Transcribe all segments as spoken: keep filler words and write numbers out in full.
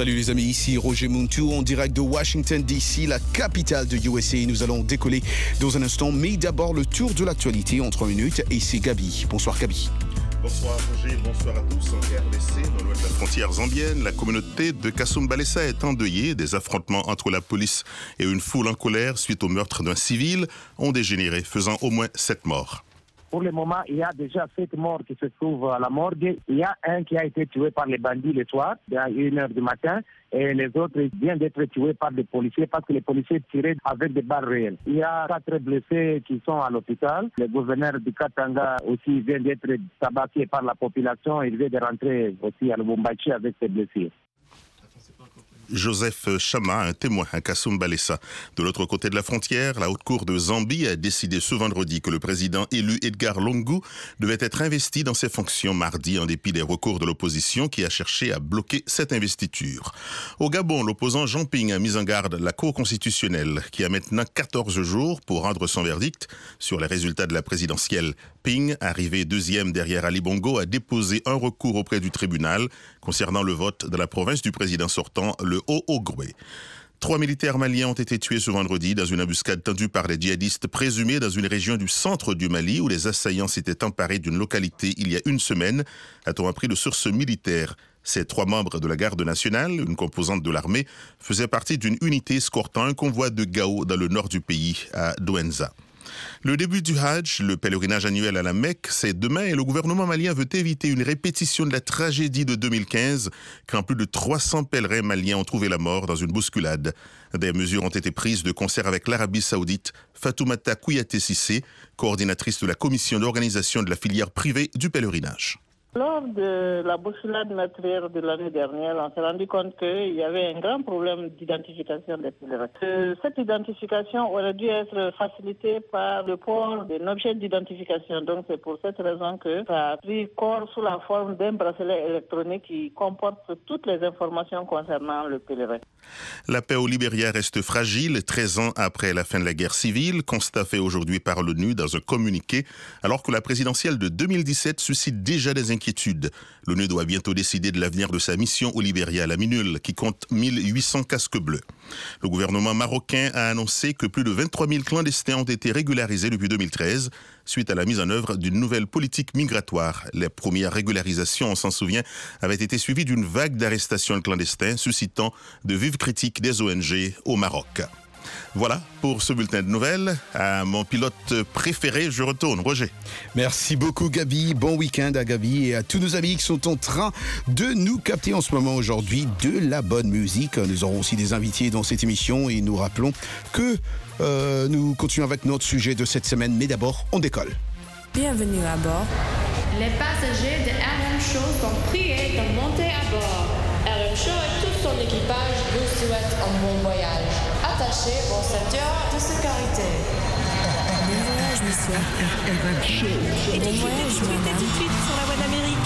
Salut les amis, ici Roger Muntu en direct de Washington D C, la capitale de U S A. Nous allons décoller dans un instant, mais d'abord le tour de l'actualité en trois minutes et c'est Gabi. Bonsoir Gabi. Bonsoir Roger, bonsoir à tous. En R D C, dans l'ouest de la frontière zambienne, la communauté de Kasumbalesa est endeuillée. Des affrontements entre la police et une foule en colère suite au meurtre d'un civil ont dégénéré, faisant au moins sept morts. Pour le moment, il y a déjà sept morts qui se trouvent à la morgue. Il y a un qui a été tué par les bandits le soir, à une heure du matin, et les autres viennent d'être tués par des policiers parce que les policiers tiraient avec des balles réelles. Il y a quatre blessés qui sont à l'hôpital. Le gouverneur du Katanga aussi vient d'être tabassé par la population. Il vient de rentrer aussi à Lubumbashi avec ses blessés. Joseph Chama, un témoin à Kasumbalesa. De l'autre côté de la frontière, la Haute Cour de Zambie a décidé ce vendredi que le président élu Edgar Lungu devait être investi dans ses fonctions mardi en dépit des recours de l'opposition qui a cherché à bloquer cette investiture. Au Gabon, l'opposant Jean Ping a mis en garde la Cour constitutionnelle qui a maintenant quatorze jours pour rendre son verdict sur les résultats de la présidentielle. Ping, arrivé deuxième derrière Ali Bongo, a déposé un recours auprès du tribunal concernant le vote de la province du président sortant, le Haut-Ogoué. Trois militaires maliens ont été tués ce vendredi dans une embuscade tendue par les djihadistes présumés dans une région du centre du Mali où les assaillants s'étaient emparés d'une localité il y a une semaine, a-t-on appris de sources militaires. Ces trois membres de la garde nationale, une composante de l'armée, faisaient partie d'une unité escortant un convoi de Gao dans le nord du pays, à Douenza. Le début du Hajj, le pèlerinage annuel à la Mecque, c'est demain et le gouvernement malien veut éviter une répétition de la tragédie de deux mille quinze quand plus de trois cents pèlerins maliens ont trouvé la mort dans une bousculade. Des mesures ont été prises de concert avec l'Arabie Saoudite. Fatoumata Kouyaté Sissé, coordinatrice de la commission d'organisation de la filière privée du pèlerinage. Lors de la bousculade meurtrière de l'année dernière, on s'est rendu compte qu'il y avait un grand problème d'identification des pèlerins. Euh, cette identification aurait dû être facilitée par le port d'un objet d'identification. Donc c'est pour cette raison que ça a pris corps sous la forme d'un bracelet électronique qui comporte toutes les informations concernant le pèlerin. La paix au Libéria reste fragile, treize ans après la fin de la guerre civile, constat fait aujourd'hui par l'ONU dans un communiqué, alors que la présidentielle de deux mille dix-sept suscite déjà des inquiétudes. L'ONU doit bientôt décider de l'avenir de sa mission au Libéria, la MINUL, qui compte mille huit cents casques bleus. Le gouvernement marocain a annoncé que plus de vingt-trois mille clandestins ont été régularisés depuis deux mille treize, suite à la mise en œuvre d'une nouvelle politique migratoire. Les premières régularisations, on s'en souvient, avaient été suivies d'une vague d'arrestations de clandestins, suscitant de vives critiques des O N G au Maroc. Voilà pour ce bulletin de nouvelles. À mon pilote préféré, je retourne. Roger. Merci beaucoup Gabi. Bon week-end à Gabi et à tous nos amis qui sont en train de nous capter en ce moment aujourd'hui de la bonne musique. Nous aurons aussi des invités dans cette émission et nous rappelons que euh, nous continuons avec notre sujet de cette semaine. Mais d'abord, on décolle. Bienvenue à bord. Les passagers de R M Show sont priés de monter à bord. R M Show et tout son équipage vous souhaitent un bon voyage. Attachez vos ceintures de sécurité. Bon voyage, monsieur. R M Show. Et bon voyage, madame. tout de suite sur la voie d'Amérique.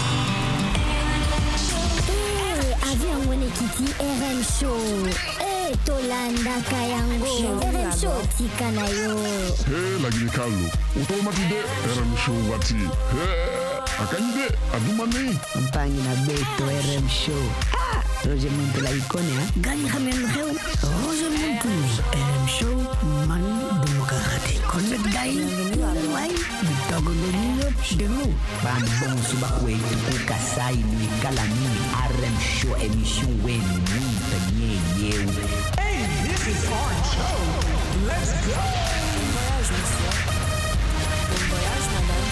Eh, avion Wenekiti R M Show. Eh, Tolanda Kayango. R M Show Tikanayo. Eh, la Guinée-Calou. Automatique R M Show Wati. Eh, Akanyide, Adumani. Mpangi na Beto R M Show. Ah, Roger Muntu la icône, hein? Gani Hamel Reu. Roger Muntu. R M Show. Man Demokrate. Connect Guy. Why? Bitogo de New de nous. Ban bon subakwe tuku kasai ni kalami R M Show émission wen ni tanye yeu. Hey, this is our show. Let's go. Bon voyage, monsieur. Bon voyage, madame.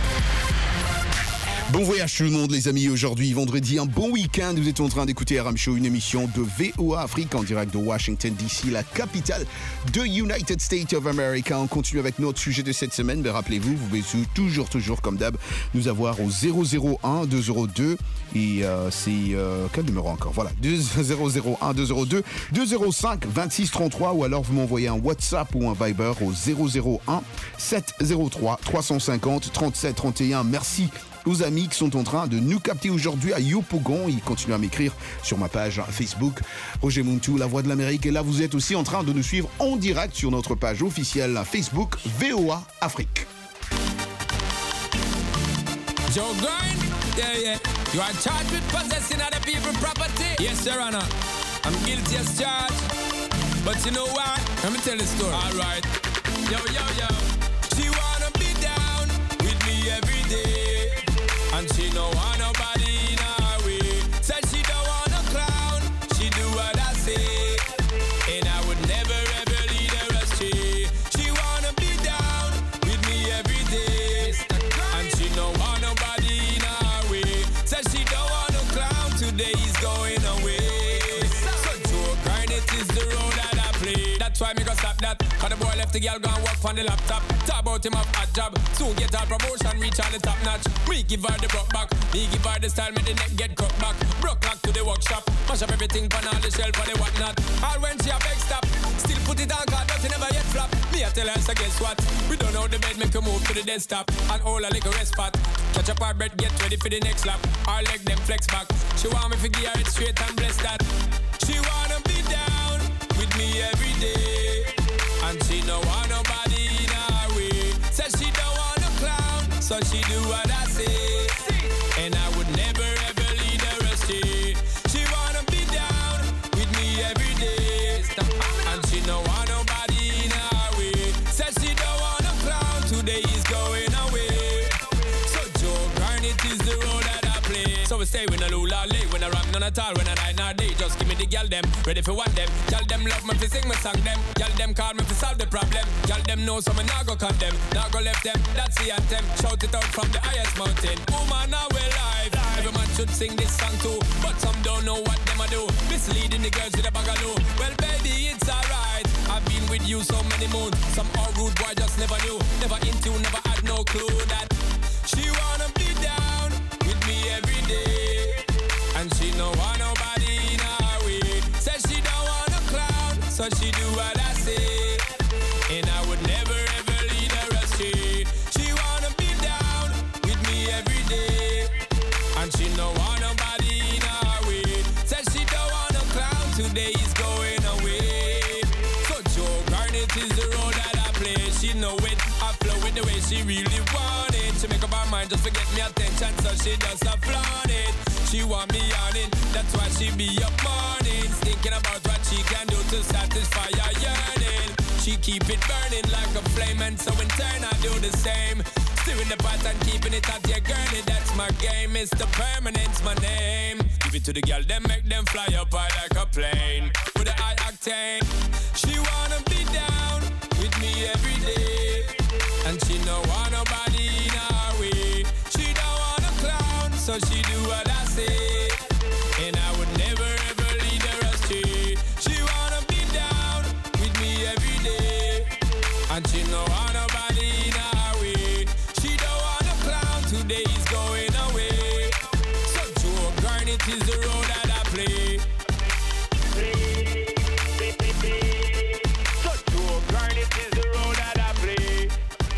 Bon voyage tout le monde les amis, aujourd'hui vendredi, un bon week-end, vous êtes en train d'écouter R M Show, une émission de V O A Afrique en direct de Washington D C, la capitale de United States of America. On continue avec notre sujet de cette semaine, mais rappelez-vous, vous pouvez toujours, toujours comme d'hab, nous avoir au zéro zéro un deux zéro deux et euh, c'est, euh, quel numéro encore, voilà, zéro zéro un deux zéro deux deux zéro cinq vingt-six trente-trois ou alors vous m'envoyez un WhatsApp ou un Viber au zéro zéro un sept zéro trois trois cent cinquante trente-sept trente et un. Merci aux amis qui sont en train de nous capter aujourd'hui à Yopougon. Ils continuent à m'écrire sur ma page Facebook Roger Muntu, La Voix de l'Amérique. Et là, vous êtes aussi en train de nous suivre en direct sur notre page officielle Facebook V O A Afrique. Joe Grind, yeah, yeah. You are charged with possessing other people's property. Yes, Your Honor. I'm guilty as charged. But you know what? Let me tell the story. Alright. Yo, yo, yo. She wanna be down with me every day. And she don't want nobody in her way. Said she don't want no clown. She do what I say. And I would never ever lead her astray. She wanna be down with me every day. And she don't want nobody in her way. Said she don't want no clown. Today is going away. So Joe grind, it is the road that I play. That's why me go stop that. Cause the boy left the girl gone work on the laptop. Talk about him up at job. Soon get her promotion, reach on the top notch. Me give her the broke back. Me give her the style, make the neck get cut back. Broke back to the workshop. Mash up everything pan on the shelf for the whatnot. All when she a beg stop. Still put it on card, but it never yet flop. Me I tell her, so guess what? We don't know the bed, make her move to the desktop. And all a little rest spot. Catch up her breath, get ready for the next lap. Her leg them flex back. She want me to give her it straight and bless that. She wanna be down with me every day. And she don't want nobody in her way. Says she don't want no clown, so she do what I say. And I would never ever lead her astray. She wanna be down with me every day. And she don't want nobody in her way. Says she don't want no clown, today is going away. So Joe Garnett is the role that I play. So we stay when I lula lay, when I rap none at all, when I night nor day. Just give me the girl them, ready for one them. Girl them love me fi sing my song them. Girl them call me fi solve the problem. Girl them know so me nah go condemn, nah go left them. That's the anthem. Shout it out from the highest mountain. Woman now we live. Every man should sing this song too, but some don't know what them a do. Misleading the girls with a bagaloo. Well baby it's alright. I've been with you so many moons. Some old rude boy just never knew. Never into, never had no clue that she wanna be down with me every day. And she no want nobody in her way. Says she don't want no clown, so she do what I say. And I would never ever lead her astray. She wanna be down with me every day. And she no want nobody in her way. Says she don't want no clown, today is going away. So Joe Garnett is the role that I play. She know it, I flow with the way she really want it. She make up her mind just to get me attention, so she does a flaunt it. She want me on it, that's why she be up mornings, thinking about what she can do to satisfy her yearning. She keep it burning like a flame, and so in turn I do the same. Stirring the pot and keeping it hot, yeah girlie, that's my game. Mister Permanent's my name. Give it to the girl, then make them fly up high like a plane. With a high octane, she wanna be down with me every day. And she no want nobody in her way. She don't want a clown, so she do what I say. And I would never ever lead her astray. She wanna be down with me every day. And she no want nobody in her way. She don't want a clown, today is going away. So Joe Garnett is the role that I play. So Joe Garnett is the role that I play.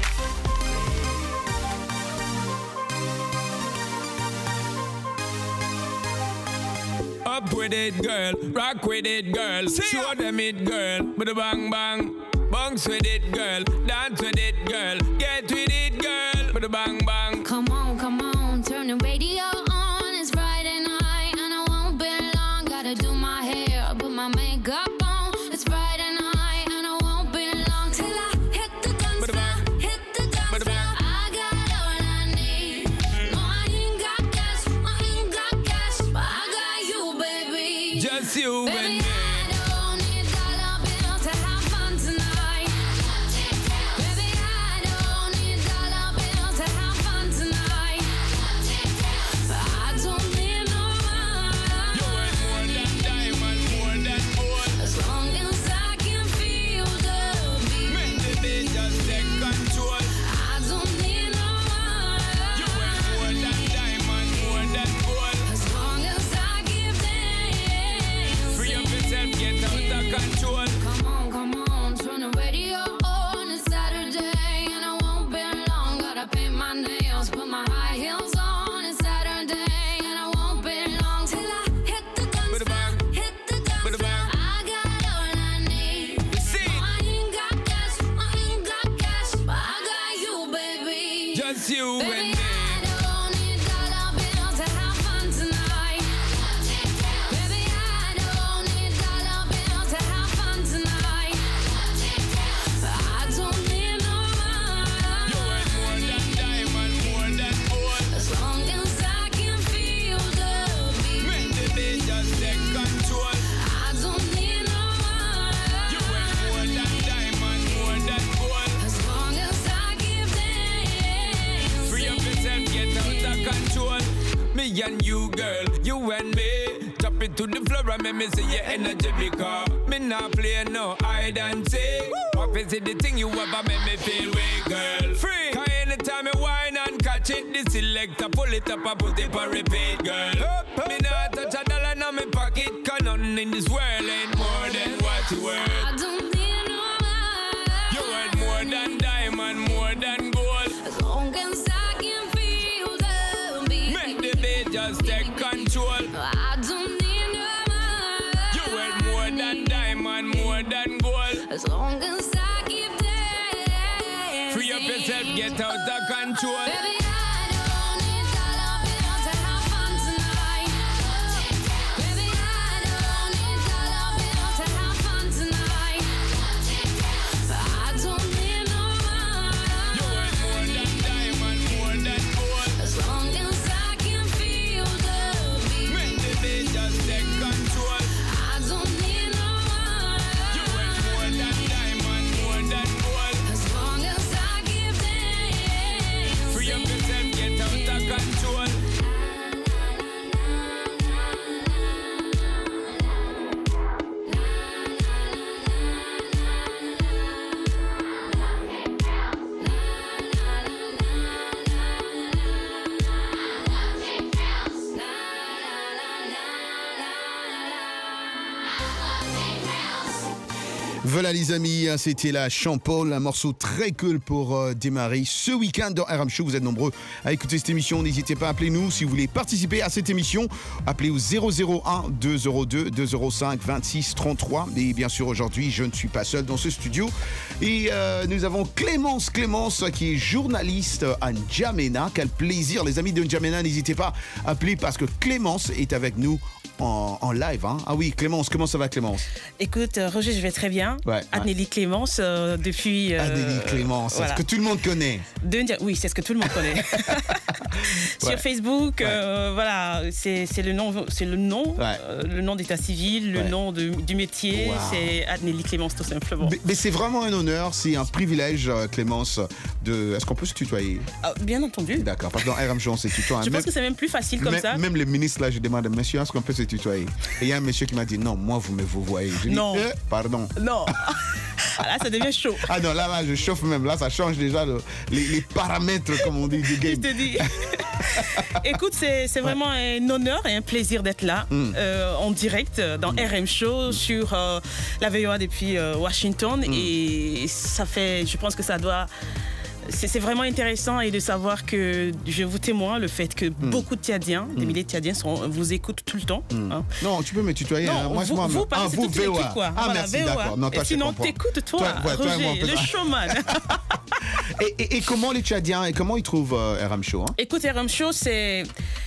Up with it, girl. Rock with it, girl. See Show ya. Them it, girl. With a bang bang. Bounce with it, girl. Dance with it, girl. Get with it, girl. With a bang bang. Come on, come on. Turn the radio on. It's Friday night and I won't be long. Gotta do my hair, put my makeup on. It's Friday night and I won't be long till I hit the dance floor. Hit the dance floor. I got all I need. No, I ain't got cash. I ain't got cash, but I got you, baby. Just you baby, and me. I don't need dollar bills to have fun tonight. Baby, I don't need dollar bills to have fun tonight. I don't need no money. You ain't more than diamond, more than gold. As long as I can feel the beat. Make the beat just take control. I don't need no money. You ain't more than diamond, more than gold. As long as I give dance. Free up yourself, get out of control. Come on, come on, turn the radio on. It's Saturday and I won't be long. Gotta paint my nails, put my high heels on. It's Saturday and I won't be long till I hit the dance With a floor. bang. Hit the dance With a floor. bang. I got all I need. See? No, I ain't got cash, I ain't got cash, but I got you, baby. Just you and Baby, me. I don't need dollar bills to have fun tonight. Baby, I don't need and you, girl, you and me. Drop it to the floor and make me see your energy because me not play no hide and seek. What is it the thing you ever make me feel way, girl? Free. Cause anytime I whine and catch it, the selector pull it up and put it for repeat, girl. Up, up, me not touch a dollar in my pocket, cause nothing in this world ain't more than what you worth. I don't need no man. You worth more than diamond, more than gold. As long as I can feel the beat. Make the beat just take control. I don't need no man. You worth more than diamond, more than gold. As long as I keep dancing. Free up yourself, get out of control. Baby, I don't need dollar bills to have fun tonight. Baby, I don't need dollar bills to have fun tonight. I don't need no man. You worth more than diamond, more than gold. As long as I can feel the beat. Make the beat just take control. I don't need no man. You worth more than diamond, more than gold. As long as I keep dancing. Free up yourself, get out of control. Voilà les amis, c'était la Champol, un morceau très cool pour euh, démarrer ce week-end dans R M Show. Vous êtes nombreux à écouter cette émission, n'hésitez pas à appeler nous si vous voulez participer à cette émission. Appelez au zéro zéro un deux zéro deux deux zéro cinq vingt-six trente-trois. Et bien sûr aujourd'hui, je ne suis pas seul dans ce studio. Et euh, nous avons Clémence, Clémence qui est journaliste à N'Djamena. Quel plaisir les amis de N'Djamena, n'hésitez pas à appeler parce que Clémence est avec nous en, en live. Hein. Ah oui Clémence, comment ça va Clémence? Écoute, euh, Roger, je vais très bien. Ouais, Adnélie ouais. Clémence, euh, depuis... Euh, Adnélie Clémence, voilà. c'est ce que tout le monde connaît. De N'Dja- oui, c'est ce que tout le monde connaît. Sur Ouais. Facebook, euh, voilà, c'est c'est le nom, c'est le nom, Ouais. euh, le nom d'état civil, le Ouais. nom de- du métier, Wow. c'est Adnélie Clémence tout simplement. Mais, mais c'est vraiment un honneur, c'est un privilège, euh, Clémence, de... Est-ce qu'on peut se tutoyer? Ah, bien entendu. D'accord, parce que dans R M Show, on se tutoie. Je Même- pense que c'est même plus facile comme même, ça. Même les ministres, là, je demande, monsieur, est-ce qu'on peut se tutoyer? Et il y a un monsieur qui m'a dit, non, moi, vous me vous voyez. Je dis, Non. Euh, pardon. Non. Ah, là, ça devient chaud. Ah non, là, là, je chauffe même. Là, ça change déjà le- les, les paramètres, comme on dit, du Je game. te dis. Écoute, c'est c'est vraiment un honneur et un plaisir d'être là Mm. euh, en direct euh, dans R M Show sur euh, la V O A depuis euh, Washington. Mm. Et ça fait, je pense que ça doit. C'est c'est vraiment intéressant et de savoir que je vous témoigne le fait que Mm. beaucoup de Tchadiens, des milliers de Tchadiens sont, vous écoutent tout le temps. hein. Non, tu peux me tutoyer. Non, hein. Moi, vous, moi, vous, ah, parce que c'est vous, toute V O A. l'équipe, quoi. Ah, Voilà, merci, V O A. d'accord. Non, toi, et je sinon, comprends. t'écoutes, toi, Toi, ouais, toi et Roger, moi, on peut le pas. showman. Et, et- et comment les Tchadiens, et comment ils trouvent euh, R M Show hein? Écoute, R M Show, c'est.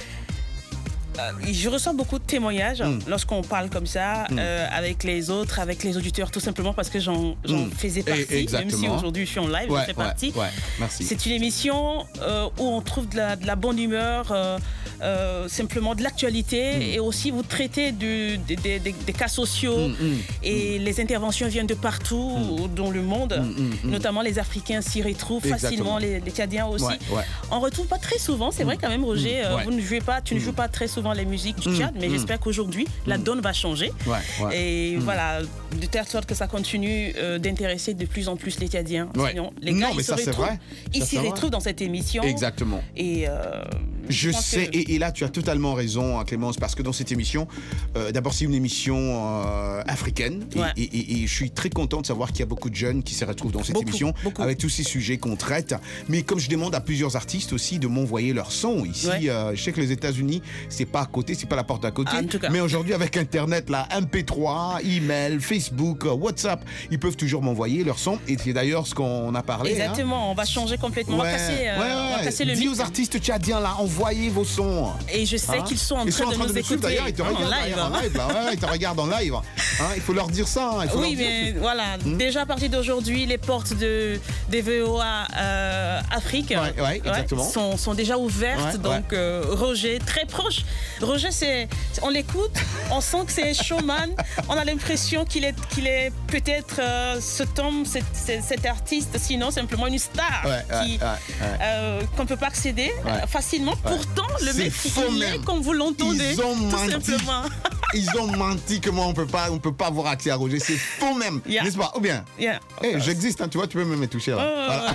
euh, Je reçois beaucoup de témoignages Mm. lorsqu'on parle comme ça Mm. euh, avec les autres, avec les auditeurs, tout simplement parce que j'en j'en Mm. faisais Et- partie, même si exactement. aujourd'hui je suis en live, Ouais, j'en fais ouais, partie. ouais, merci. C'est une émission euh, où on trouve de la, de la bonne humeur, euh, euh, simplement de l'actualité Mm. et aussi vous traitez du- des- des- des- des cas sociaux Mm, mm, et les interventions viennent de partout dans le monde, Mm, mm, mm. notamment les Africains s'y retrouvent Exactement. facilement, les, les Tchadiens aussi. Ouais, ouais. On retrouve pas très souvent, c'est vrai quand même Roger, Mm, euh, ouais. vous ne jouez pas, tu ne joues pas très souvent les musiques du Mm, Tchad, mais mm. j'espère qu'aujourd'hui la donne va changer. Ouais, ouais. Et Mm. voilà, de telle sorte que ça continue euh, d'intéresser de plus en plus les Tchadiens. Ouais. Sinon, les Non, gars, mais ils se ça, c'est retrouvent, vrai. ils Ça, s'y c'est vrai. retrouvent dans cette émission. Exactement. Et euh, Je pense sais, que- et, et là tu as totalement raison, hein, Clémence, parce que dans cette émission, euh, d'abord c'est une émission euh, africaine, et, Ouais. et- et- et je suis très content de savoir qu'il y a beaucoup de jeunes qui se retrouvent dans cette Beaucoup, émission, beaucoup. avec tous ces sujets qu'on traite. Mais comme je demande à plusieurs artistes aussi de m'envoyer leur son ici, Ouais. euh, je sais que les États-Unis, c'est pas à côté, c'est pas la porte à côté, Ah, en tout cas. mais aujourd'hui avec Internet, là, M P trois, email, Facebook, euh, WhatsApp, ils peuvent toujours m'envoyer leur son, et c'est d'ailleurs ce qu'on a parlé. hein. Exactement, on va changer complètement, on va Ouais, casser, euh, ouais, on va ouais. casser le Dis mythe. aux artistes tchadiens là, envoyez vos sons. Et je sais Hein qu'ils sont en Ils train sont en de train nous de nous suivre, écouter d'ailleurs, ils te en regardent live. d'ailleurs, en live. là. Ouais, ouais, ils te regardent en live. Hein, il faut leur dire ça. Hein, il faut oui, leur dire mais que- voilà, Hmm. déjà à partir d'aujourd'hui, les portes de, des V O A euh, Afrique Ouais, ouais, exactement. sont, sont déjà ouvertes. Ouais, donc, euh, Roger, très proche. Roger, c'est, on l'écoute, on sent que c'est un showman. On a l'impression qu'il est, qu'il est peut-être euh, cet homme, cet, cet- cet artiste, sinon simplement une star Ouais, ouais, qui, ouais, ouais. euh, qu'on ne peut pas accéder Ouais. euh, facilement. Ouais. Pourtant, le C'est mec, faux il même. est comme vous l'entendez. Ils ont tout menti. simplement. Ils ont menti que moi, on peut pas, on peut pas avoir accès à Roger. C'est faux même. Yeah. N'est-ce pas? Ou bien? Yeah. Eh, j'existe, hein, tu vois, tu peux même me toucher là. Oh, Voilà.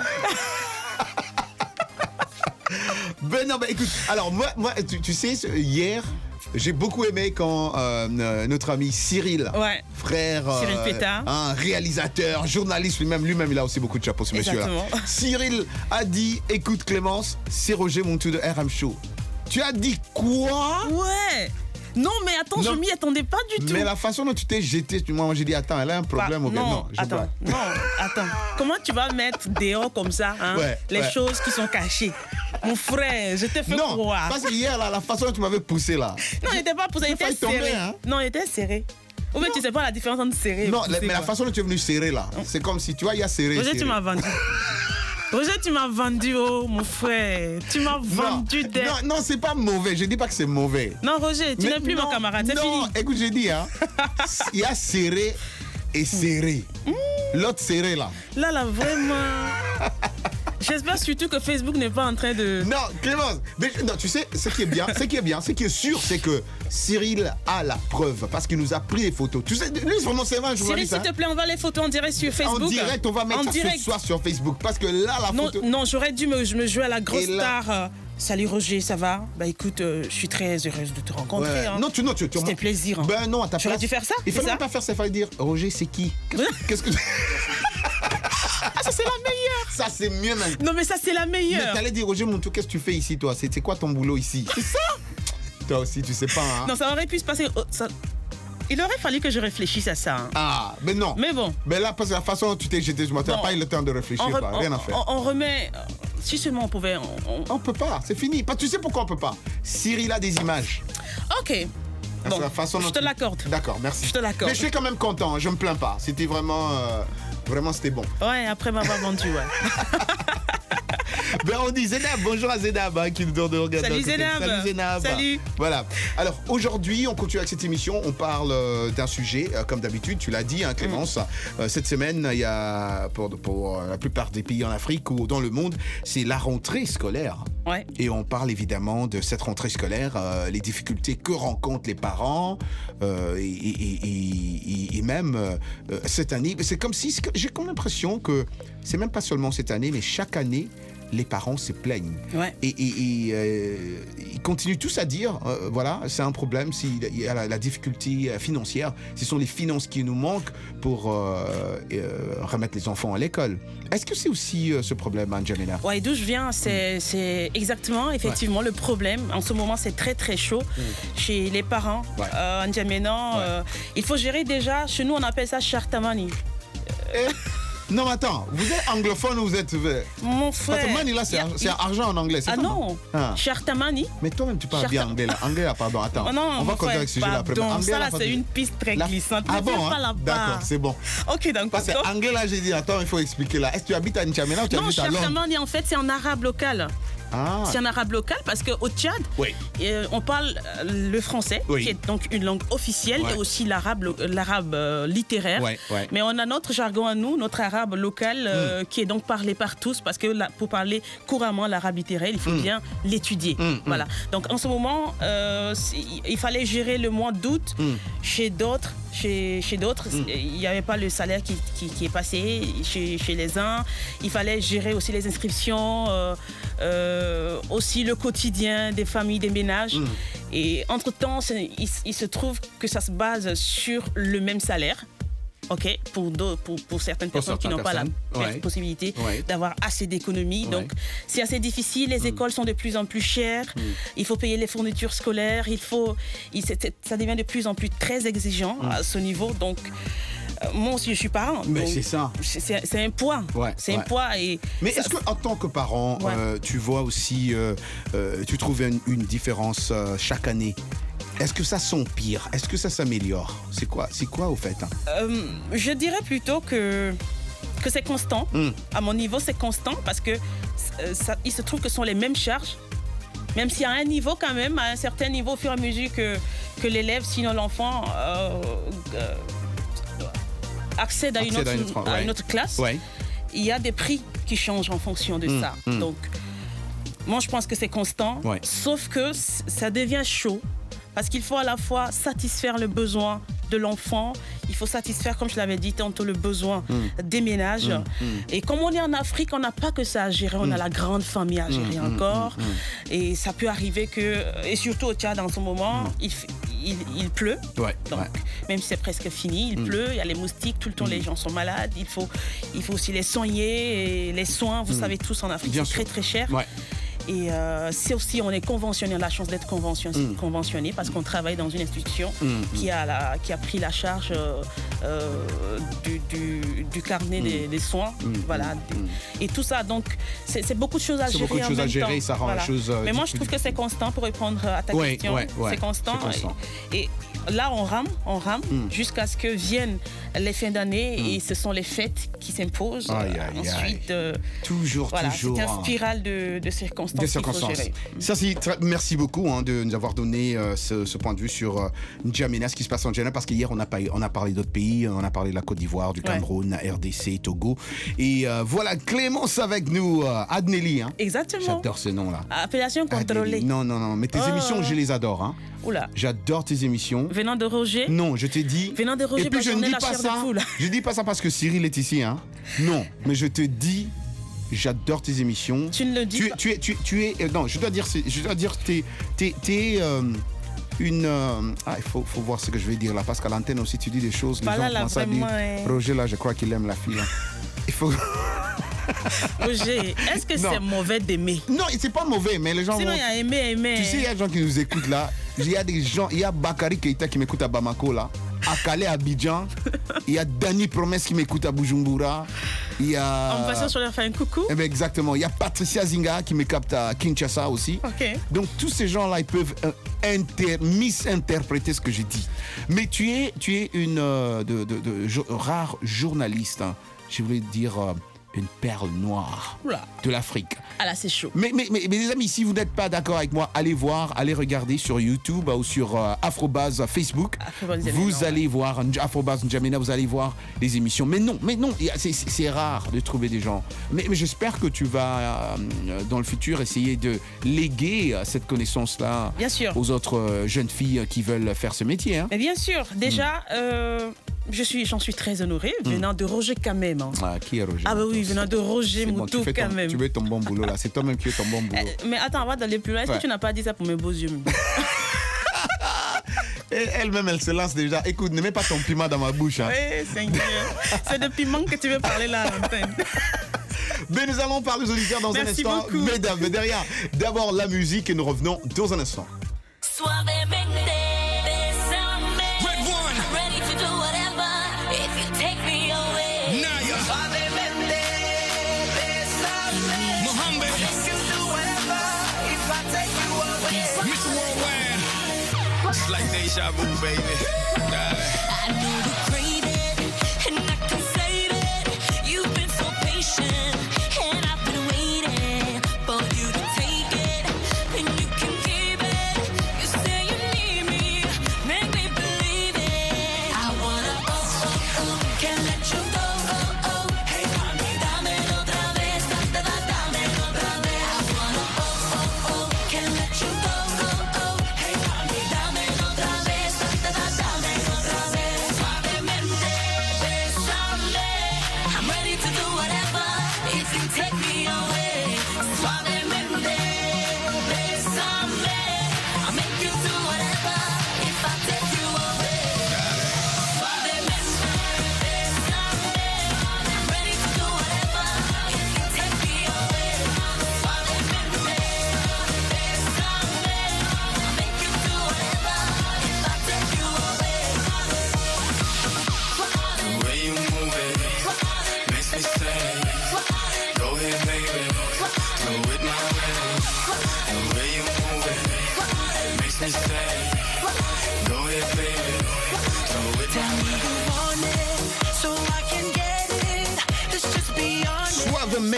Ben non, ben écoute, alors moi, moi tu, tu sais, ce- hier, j'ai beaucoup aimé quand euh, euh, notre ami Cyril, Ouais. frère, Cyril Pétard. un réalisateur, journaliste, lui-même, lui-même, il a aussi beaucoup de chapeaux, ce monsieur-là. Exactement. Cyril a dit, écoute Clémence, c'est Roger Montou de R M Show. Tu as dit quoi? Ouais. Non, mais attends, Non. je m'y attendais pas du tout. Mais la façon dont tu t'es jeté, tu- moi j'ai dit, attends, elle a un problème Bah, ou bien non, non, je attends, blague. non, attends. Comment tu vas mettre dehors comme ça hein, Ouais, les ouais. choses qui sont cachées? Mon frère, je t'ai fait Non, croire. parce que hier, là, la façon dont tu m'avais poussé là. Non, il n'était pas poussé, il J'ai était failli tomber, serré. hein. Non, il était serré. Ou bien tu sais pas la différence entre serré et Non, poussé, la- mais la quoi. façon dont tu es venu serrer là, c'est comme si, tu vois, il y a serré. Roger, serré. tu m'as vendu. Roger, tu m'as vendu, oh, mon frère. Tu m'as Non, vendu des... non, non, c'est pas mauvais. Je dis pas que c'est mauvais. Non, Roger, tu Mais n'es plus non, mon camarade, c'est Non, fini. écoute, j'ai dit, hein. Il y a serré et serré. L'autre serré là. Là, là, vraiment... J'espère surtout que Facebook n'est pas en train de... Non, Clémence, mais, non, tu sais, ce qui est bien, ce qui est bien, ce qui est sûr, c'est que Cyril a la preuve parce qu'il nous a pris les photos. Tu sais, lui, vraiment, c'est vrai, un Cyril, journaliste. s'il te hein. plaît, on va les photos en direct sur Facebook. En direct, on va mettre En ça direct. ce soir sur Facebook parce que là, la Non, photo. non, j'aurais dû me, me jouer à la grosse Et là- star. euh, Salut Roger, ça va? Bah écoute, euh, je suis très heureuse de te rencontrer. Ouais. hein. Non, tu, non, tu, tu C'était plaisir. hein. Ben non, à ta J'aurais place. dû faire ça, Il c'est fallait ça même pas faire ça, il fallait dire Roger, c'est qui? Qu'est-ce qu'est-ce que. Ah, ça c'est la meilleure. Ça, c'est mieux maintenant. Non, mais ça c'est la Mais meilleure. t'allais dire Roger Montou, qu'est-ce que tu fais ici, toi? C'est c'est quoi ton boulot ici? C'est ça? Toi aussi, tu sais pas, hein? Non, ça aurait pu se passer. oh, ça- Il aurait fallu que je réfléchisse à ça. hein. Ah, mais non. Mais bon. Mais là, parce que la façon dont tu t'es jeté, je m'en Bon. pas eu le temps de réfléchir, On, re- quoi. Rien à on- faire. on- on remet. euh, Si seulement on pouvait. on- on- On peut pas, c'est fini. Pas- Tu sais pourquoi on peut pas? Cyril a des images. Ok. C'est Bon, la façon je dont te tu- l'accorde. D'accord, merci. Je te l'accorde. Mais je suis quand même content, je me plains pas. C'était vraiment. euh, Vraiment, c'était bon. Ouais, après m'avoir vendu, ouais. Ben on dit Zénab, bonjour à Zénab hein, qui nous donne de regarder. Salut à côté. Zénab. Salut Zénab. Salut. Voilà. Alors aujourd'hui, on continue avec cette émission. On parle euh, d'un sujet, euh, comme d'habitude, tu l'as dit, hein, Clémence. Euh, cette semaine, il y a, pour, pour euh, la plupart des pays en Afrique ou dans le monde, c'est la rentrée scolaire. Ouais. Et on parle évidemment de cette rentrée scolaire, euh, les difficultés que rencontrent les parents, euh, et, et- et- et- et même euh, euh, cette année. C'est comme si, j'ai comme l'impression que c'est même pas seulement cette année, mais chaque année, les parents se plaignent. Ouais. Et, et- et, euh, ils continuent tous à dire, euh, voilà, c'est un problème, s'il y a la, la difficulté euh, financière, ce sont les finances qui nous manquent pour euh, euh, remettre les enfants à l'école. Est-ce que c'est aussi euh, ce problème, Angelina? Ouais, d'où je viens, c'est c'est exactement, effectivement, le problème. En ce moment, c'est très, très chaud chez les parents. Ouais. Euh, N'Djamena, euh, il faut gérer déjà, chez nous, on appelle ça chartamani. Eh, Non, mais attends, vous êtes anglophone ou vous êtes... euh, Mon Parce frère. que money, là, c'est il y a- c'est argent en anglais, c'est Ah ça, non, Ah. chartamani. Mais toi-même, tu parles Charta- bien anglais, là. Anglais, là, pardon, attends. Oh non, on va mon continuer frère, avec ce sujet-là après. pardon, Anglais, ça, là, pas c'est de- une piste très La- glissante. Ah Ne bon, viens hein? pas là-bas. D'accord, c'est bon. Ok, donc. Parce que anglais, là, j'ai dit, attends, il faut expliquer, là. Est-ce que tu habites à N'Djamena ou tu Non, habites à Londres? chartamani, en fait, c'est en arabe local. Ah, C'est un arabe local parce qu'au Tchad, oui. euh, on parle euh, le français, Oui. qui est donc une langue officielle, Ouais. et aussi l'arabe lo- l'arabe euh, littéraire. Ouais, ouais. Mais on a notre jargon à nous, notre arabe local, euh, qui est donc parlé par tous, parce que là, pour parler couramment l'arabe littéraire, il faut Mm. bien l'étudier. Mm, Voilà. Donc en ce moment, euh, c'est- il fallait gérer le mois d'août Mm. chez d'autres. Chez, chez d'autres, Mm. il n'y avait pas le salaire qui, qui- qui est passé chez, chez les uns. Il fallait gérer aussi les inscriptions, euh, euh, aussi le quotidien des familles, des ménages. Mm. Et entre-temps, c'est- il, il se trouve que ça se base sur le même salaire. OK, pour, d'au- pour, pour certaines Pour personnes qui certaines n'ont pas la personnes, ouais. possibilité Ouais. d'avoir assez d'économies. Ouais. Donc, c'est assez difficile. Les écoles sont de plus en plus chères. Mm. Il faut payer les fournitures scolaires. Il faut, il, c'est- c'est- ça devient de plus en plus très exigeant à ce niveau. Donc, euh, moi aussi, je suis parent. Mais Donc, c'est ça. c'est- C'est c'est un poids. Ouais, c'est un ouais. poids. Et Mais ça- est-ce qu'en tant que parent, Ouais. euh, tu vois aussi, euh, euh, tu trouves une, une différence euh, chaque année Est-ce que ça s'empire? Est-ce que ça s'améliore? C'est quoi, c'est quoi au fait? Euh, je dirais plutôt que, que c'est constant. Mm. À mon niveau, c'est constant parce que euh, ça, il se trouve que ce sont les mêmes charges. Même s'il y a un niveau quand même, à un certain niveau, au fur et à mesure que, que l'élève, sinon l'enfant, euh, euh, accède à, accède une, autre, à, une, autre, à ouais. une autre classe, ouais. il y a des prix qui changent en fonction de mmh, ça. Mmh. Donc, moi, je pense que c'est constant, ouais. sauf que ça devient chaud parce qu'il faut à la fois satisfaire le besoin de l'enfant, il faut satisfaire, comme je l'avais dit tantôt, le besoin mmh. des ménages. Mmh. Et comme on est en Afrique, on n'a pas que ça à gérer, on mmh. a la grande famille à gérer mmh. encore. Mmh. Et ça peut arriver que, et surtout au Tchad en ce moment, mmh. il, il, il pleut. Ouais. Donc, ouais. même si c'est presque fini, il mmh. pleut, il y a les moustiques, tout le temps mmh. les gens sont malades. Il faut, il faut aussi les soigner. Et les soins, vous mmh. savez tous, en Afrique, c'est très très cher. Ouais. Et euh, c'est aussi, on est conventionné, on a la chance d'être conventionné, mmh. conventionné parce qu'on travaille dans une institution mmh. qui, a la, qui a pris la charge euh, euh, du, du, du carnet mmh. des, des soins. Mmh. Voilà. Mmh. Et tout ça, donc, c'est, c'est beaucoup de choses à c'est gérer. Beaucoup de choses à gérer, ça rend voilà. la chose. Euh, Mais moi, je trouve que c'est constant pour répondre à ta ouais, question. Ouais, ouais, c'est constant. C'est constant. Et, et là, on rame, on rame mmh. jusqu'à ce que viennent les fins d'année mmh. et ce sont les fêtes qui s'imposent. Aïe, aïe, Ensuite, euh, toujours, voilà, toujours. C'est une spirale de, de circonstances. Des circonstances. Ça, c'est très, merci beaucoup hein, de nous avoir donné euh, ce, ce point de vue sur euh, N'Djamena, ce qui se passe en N'Djamena, parce qu'hier, on a, pas, on a parlé d'autres pays, on a parlé de la Côte d'Ivoire, du Cameroun, ouais. R D C, Togo. Et euh, voilà, Clémence avec nous, euh, Adnélie. Hein. Exactement. J'adore ce nom-là. Appellation contrôlée. Adnélie. Non, non, non, mais tes oh. émissions, je les adore. Hein. Oula. J'adore tes émissions. Venant de Roger? Non, je t'ai dit. Venant de Roger, et puis je ne dis pas ça. Je dis pas ça parce que Cyril est ici. Hein. Non, mais je te dis. J'adore tes émissions. Tu ne le dis tu, pas. Tu es, tu, tu es, non, je dois dire, je dois dire, t'es, t'es, t'es euh, une. Euh, ah, il faut, faut voir ce que je vais dire là, parce qu'à l'antenne aussi, tu dis des choses. Les voilà, gens là, commencent à dire. Est... Roger, là, je crois qu'il aime la fille. Hein. Il faut. Roger, est-ce que non. c'est mauvais d'aimer? Non, c'est pas mauvais, mais les gens. Sinon, vont... il y a aimer, aimer. Tu sais, il y a des gens qui nous écoutent là. Il y a des gens, il y a Bakary Keita qui m'écoute à Bamako là, à Calais, à Abidjan. Il y a Dani Promesse qui m'écoute à Bujumbura. Il y a. En passant sur leur faire un coucou. Eh bien, exactement. Il y a Patricia Zinga qui me capte à Kinshasa aussi. Ok. Donc tous ces gens-là, ils peuvent euh, inter- misinterpréter ce que j'ai dit. Mais tu es, tu es une euh, de, de, de, de rare journaliste. Hein. Je voulais dire. Euh, une perle noire Oula. de l'Afrique. Ah là, c'est chaud. Mais, mais, mais, mais les amis, si vous n'êtes pas d'accord avec moi, allez voir, allez regarder sur YouTube ou sur euh, Afrobase Facebook. Afrobase vous N'Djamena, allez ouais. voir Afrobase N'Djamena, vous allez voir les émissions. Mais non, mais non, c'est, c'est rare de trouver des gens. Mais, mais j'espère que tu vas, euh, dans le futur, essayer de léguer cette connaissance-là bien sûr. aux autres euh, jeunes filles qui veulent faire ce métier. Hein. Mais bien sûr, déjà... Mm. Euh... Je suis, j'en suis très honorée, venant mmh. de Roger quand même. Hein. Ah, qui est Roger? Ah bah oui, venant de Roger Moutou bon, quand ton, même. Tu veux ton bon boulot là, c'est toi-même qui fais ton bon boulot. Euh, mais attends, on va d'aller plus loin. Est-ce ouais. que tu n'as pas dit ça pour mes beaux yeux? Et elle-même, elle se lance déjà. Écoute, ne mets pas ton piment dans ma bouche. Hein. Oui, c'est, c'est de piment que tu veux parler là à l'antenne. Mais nous allons parler aux auditeurs dans Merci un instant. Beaucoup. Mesdames, mais derrière, d'abord la musique et nous revenons dans un instant. It's like deja vu, baby. I know you crave it, and I can save it. You've been so patient, and I've been waiting for you to take it, and you can keep it. You say you need me, make me believe it. I wanna oh oh oh, can't let you go oh oh. Hey mami, dámelo otra vez, da da dámelo otra vez. I wanna oh oh oh, can't let you go oh oh. Hey mami, dámelo otra vez, da da dámelo otra vez. Suavemente, bésame. I'm ready to do whatever if you take me away. Suavemente, bésame. I'll make you do whatever if I take you away. Suavemente, bésame.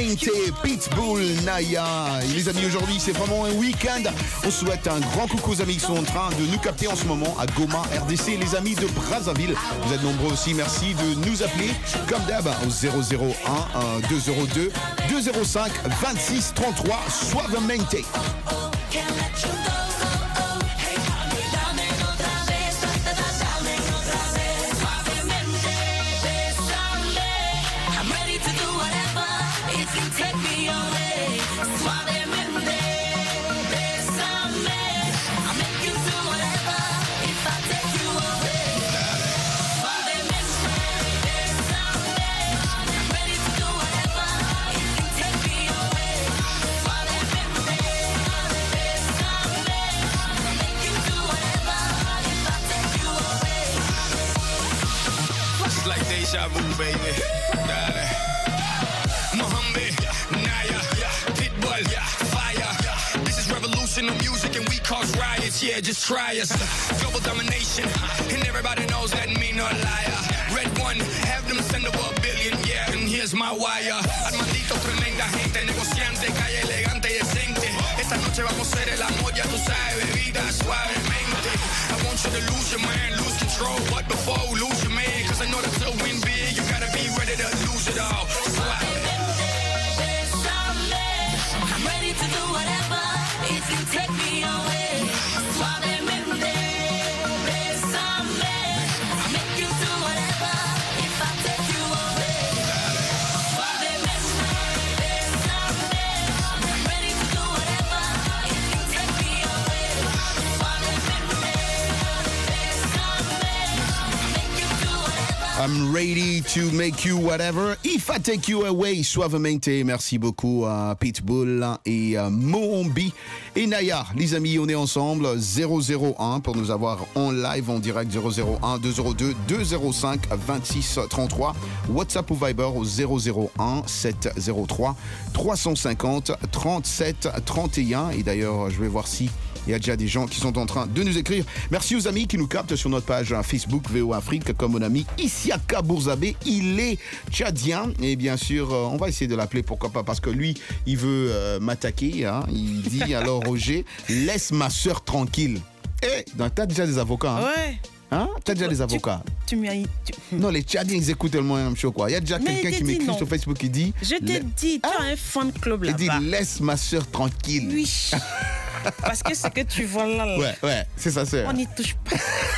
Suavemente, Pitbull, Naya. Et les amis, aujourd'hui, c'est vraiment un week-end. On souhaite un grand coucou aux amis qui sont en train de nous capter en ce moment à Goma, R D C. Les amis de Brazzaville, vous êtes nombreux aussi. Merci de nous appeler, comme d'hab, au zéro zéro un deux zéro deux deux zéro cinq vingt-six trente-trois. Suavemente. Deja vu, baby. Dale. Mohammed, Naya, Pitbull, fire. This is revolution of music and we cause riots. Yeah, just try us. Global domination, and everybody knows that me no liar. Red one, have them send over a billion, yeah, and here's my wire. Armandito, tremenda gente, negociante, calle elegante y decente. Esta noche vamos a hacer el amor, ya tú sabes, bebida suavemente. I want you to lose your mind, lose control, but before you lose your man, cause I know that to win big, you gotta be ready to lose it all. I'm ready to do whatever if you take me away. Suavemente, bésame. I'll make you do whatever if I take you away. Suavemente, bésame. I'm ready to do whatever if you take me away. Suavemente, bésame. I'll make you do whatever. I'm ready to make you whatever if I take you away. Suavemente. Merci beaucoup à Pitbull et à Moombi et Naya. Les amis, on est ensemble. zéro zéro un pour nous avoir en live, en direct. zéro zéro un deux zéro deux deux zéro cinq vingt-six trente-trois. WhatsApp ou Viber au zéro zéro un sept zéro trois trois cent cinquante trente-sept trente et un. Et d'ailleurs, je vais voir si il y a déjà des gens qui sont en train de nous écrire. Merci aux amis qui nous captent sur notre page Facebook V O Afrique, comme mon ami Isiaka Bourzabé. Il est tchadien et bien sûr, on va essayer de l'appeler, pourquoi pas, parce que lui, il veut euh, m'attaquer. Hein. Il dit alors, Roger, laisse ma soeur tranquille. Eh, donc t'as déjà des avocats. Hein? Ouais. Hein? T'as déjà des avocats. Tu, tu m'as tu... Non, les Tchadiens, ils écoutent tellement un show, quoi. Il y a déjà Mais quelqu'un qui m'écrit non. sur Facebook qui dit... Je t'ai dit, tu as un fan club Il là-bas. dit, laisse ma soeur tranquille. Oui. Parce que ce que tu vois là, là Ouais, ouais, c'est sa sœur. on n'y touche pas.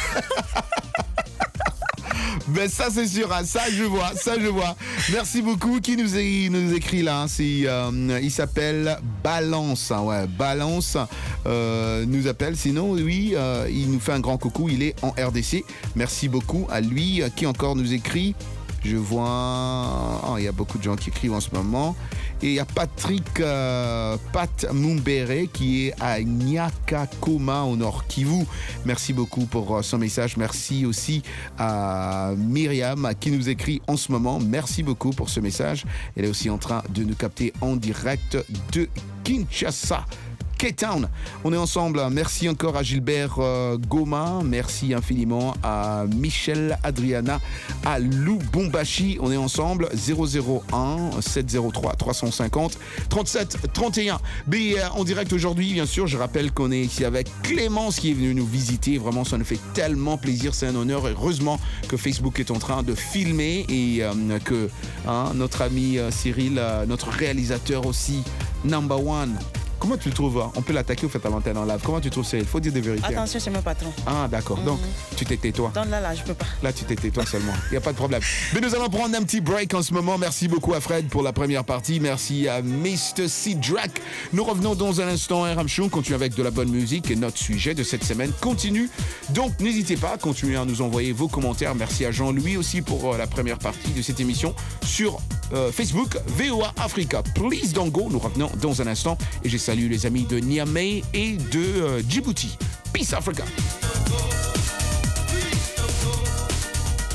Ben ça c'est sûr, hein. Ça je vois, ça je vois. Merci beaucoup. Qui nous, est, nous écrit là, hein? C'est, euh, il s'appelle Balance, hein, ouais, Balance euh, nous appelle. Sinon, oui, euh, il nous fait un grand coucou. Il est en R D C. Merci beaucoup à lui. Qui encore nous écrit? Je vois, oh, il y a beaucoup de gens qui écrivent en ce moment. Et il y a Patrick euh, Pat Mumbere qui est à Nyakakoma au Nord Kivu. Merci beaucoup pour son message. Merci aussi à Myriam qui nous écrit en ce moment. Merci beaucoup pour ce message. Elle est aussi en train de nous capter en direct de Kinshasa. K-Town. On est ensemble. Merci encore à Gilbert euh, Goma. Merci infiniment à Michel Adriana, à Lou Bombachi. On est ensemble. zéro zéro un sept zéro trois trois cent cinquante trente-sept trente et un. Mais euh, en direct aujourd'hui, bien sûr, je rappelle qu'on est ici avec Clémence qui est venue nous visiter. Vraiment, ça nous fait tellement plaisir. C'est un honneur. Et heureusement que Facebook est en train de filmer et euh, que hein, notre ami euh, Cyril, euh, notre réalisateur aussi, number one. Comment tu le trouves? On peut l'attaquer au fait à l'antenne en live. Comment tu trouves Cyril? Il faut dire des vérités. Attention, c'est mon patron. Ah, d'accord. Mm-hmm. Donc, tu t'es tais-toi. Donc là, là, je peux pas. Là, tu t'es tais-toi seulement. Il n'y a pas de problème. Mais nous allons prendre un petit break en ce moment. Merci beaucoup à Fred pour la première partie. Merci à mister C. Drac. Nous revenons dans un instant. R M Show, on continue avec de la bonne musique et notre sujet de cette semaine continue. Donc, n'hésitez pas à continuer à nous envoyer vos commentaires. Merci à Jean-Louis aussi pour la première partie de cette émission sur euh, Facebook, V O A Africa. Please don't go. Nous revenons dans un instant. Et je salue les amis de Niamey et de euh, Djibouti. Peace Africa.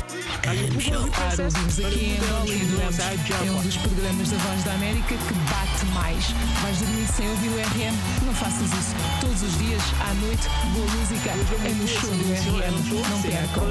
M Show. Ouvimos aqui em Angola e adoramos. É um dos programas da Voz da América que bate mais. Vais dormir sem ouvir o R M? Não faças isso. Todos os dias, à noite, boa música é no show do R M. Não percam.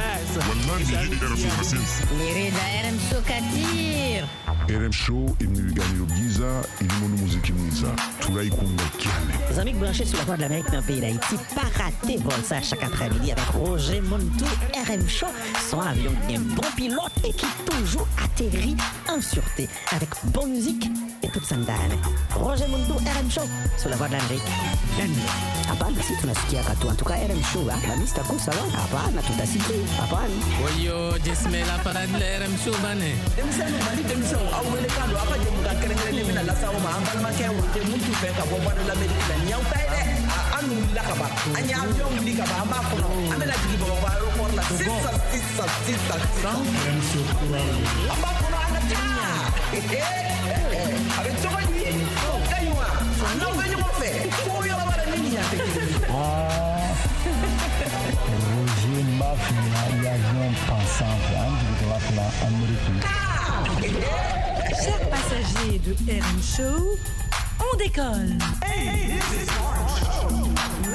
Mirida R M Show Kadir. R M Show imnigani giza ilimono muziki mwiza tunaikunga kiane. Les amis branchés sur la Voix de l'Amérique dans le pays d'Haïti, pas rater vol ça chaque après-midi avec Roger Montou, R M Show, son avion bien bon pilote et qui toujours atterrit en sûreté avec bonne musique et toute sa ndane. Roger Montou, R M Show, sur la Voix de l'Amérique. Hapana, si tunasikia katu. En tout cas, R M Show, la lista kusa lo. Hapana, tutasikia. Hapana. Oyo, jisme la parade de R M Show bane. Demisano mali demisano awele kando apa je muka kerengere mina la sawo ma ambal ma ke wote muntu fe ka bo bado la Amerique la nyaw tay de anu la ka ba anya avion li ka ba ma ko no amela digi bo ba aéroport la sisa sisa sisa R M Show amba ko no ana tanya eh eh avec toi lui kaywa no venyo mo fe ko yo la bara ni ya te ah Roger Mafia l'avion pensant de la Amérique. Chers passagers de R M Show, on décolle. Hey, this is our show.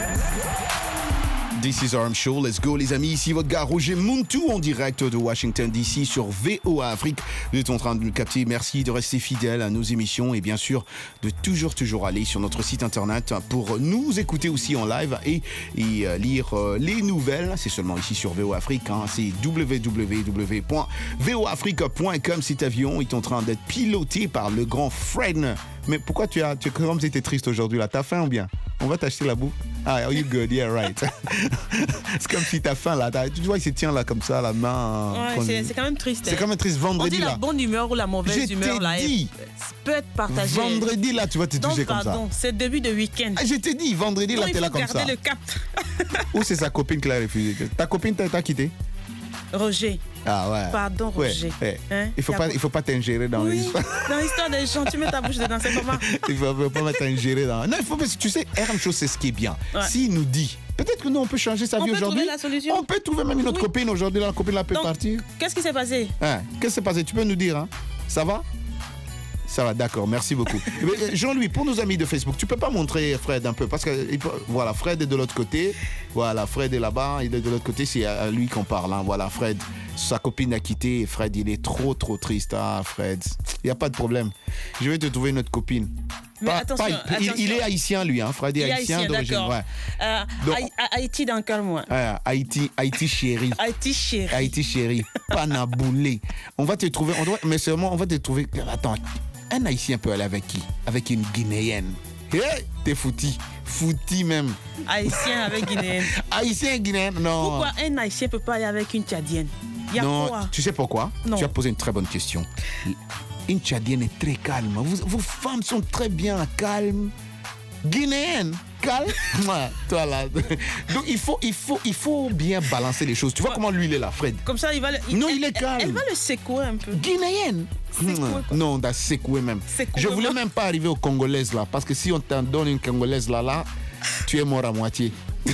This is R M Show, let's go les amis, ici votre gars Roger Montou en direct de Washington D C sur V O A Afrique. Vous êtes en train de nous capter, merci de rester fidèle à nos émissions et bien sûr de toujours toujours aller sur notre site internet pour nous écouter aussi en live et, et euh, lire euh, les nouvelles. C'est seulement ici sur V O A Afrique, hein. C'est w w w point v o afrique point com. Cet avion est en train d'être piloté par le grand Fred. Mais pourquoi tu as, tu as comme si tu étais triste aujourd'hui là? T'as faim ou bien? On va t'acheter la bouffe. Ah, are you good? Yeah, right. C'est comme si t'as faim là. T'as, tu vois, il se tient là comme ça, la main. Ouais, c'est, c'est quand même triste. C'est hein. quand même triste. Vendredi on dit là. La bonne humeur ou la mauvaise je humeur là. Dit. Peut être partagée. Vendredi là, tu vas te toucher comme ça. Pardon, c'est début de week-end. Ah, je t'ai dit, vendredi là, t'es là comme ça. Il faut garder le cap. Ou c'est sa copine qui l'a refusé? Ta copine t'a, t'a quitté? Roger. Ah ouais. Pardon, Roger. Ouais, ouais. Hein? Il faut pas, il faut pas t'ingérer dans oui, l'histoire. Dans l'histoire des gens, tu mets ta bouche dedans, c'est comment? Il faut, faut pas t'ingérer dans. Non, il faut parce que tu sais, R M Show, c'est ce qui est bien. Ouais. S'il nous dit, peut-être que nous on peut changer sa on vie aujourd'hui. La solution. On peut trouver même une autre oui. copine aujourd'hui. La copine là peut Donc, partir. Qu'est-ce qui s'est passé? Hein? Qu'est-ce qui s'est passé? Tu peux nous dire, hein? Ça va? Ça va, d'accord, merci beaucoup. Jean-Louis, pour nos amis de Facebook, tu peux pas montrer Fred un peu? Parce que, voilà, Fred est de l'autre côté. Voilà, Fred est là-bas, il est de l'autre côté, c'est à lui qu'on parle. Hein. Voilà, Fred, sa copine a quitté. Fred, il est trop, trop triste. Ah, Fred, il n'y a pas de problème. Je vais te trouver une autre copine. Mais pas, attention, pas, il, attention. il est haïtien, lui. Hein. Fred est, il est haïtien, haïtien d'origine. Ouais. Euh, Donc, Haïti dans quel mois? euh, Haïti, Haïti chérie. Haïti chérie. Haïti chérie. Panaboulé. On va te trouver, on doit, mais seulement, on va te trouver. Attends. Un Haïtien peut aller avec qui? Avec une Guinéenne. Hé, hey, t'es fouti. Fouti même. Haïtien avec Guinéenne. Haïtien et Guinéenne, non. Pourquoi un Haïtien peut pas aller avec une Tchadienne? Y a non, quoi? Tu sais pourquoi? Non. Tu as posé une très bonne question. Une Tchadienne est très calme. Vous, vos femmes sont très bien calmes. Guinéenne, calme. Toi là. Donc il faut, il, faut, il faut bien balancer les choses. Tu vois ouais. comment lui il est là, Fred? Comme ça, il va le, il, non, elle, il est calme. Elle va le secouer un peu. Guinéenne. Secouer, non, d'à secouer même. Secouer Je voulais même pas arriver aux Congolaises là. Parce que si on t'en donne une Congolaise là, là, tu es mort à moitié.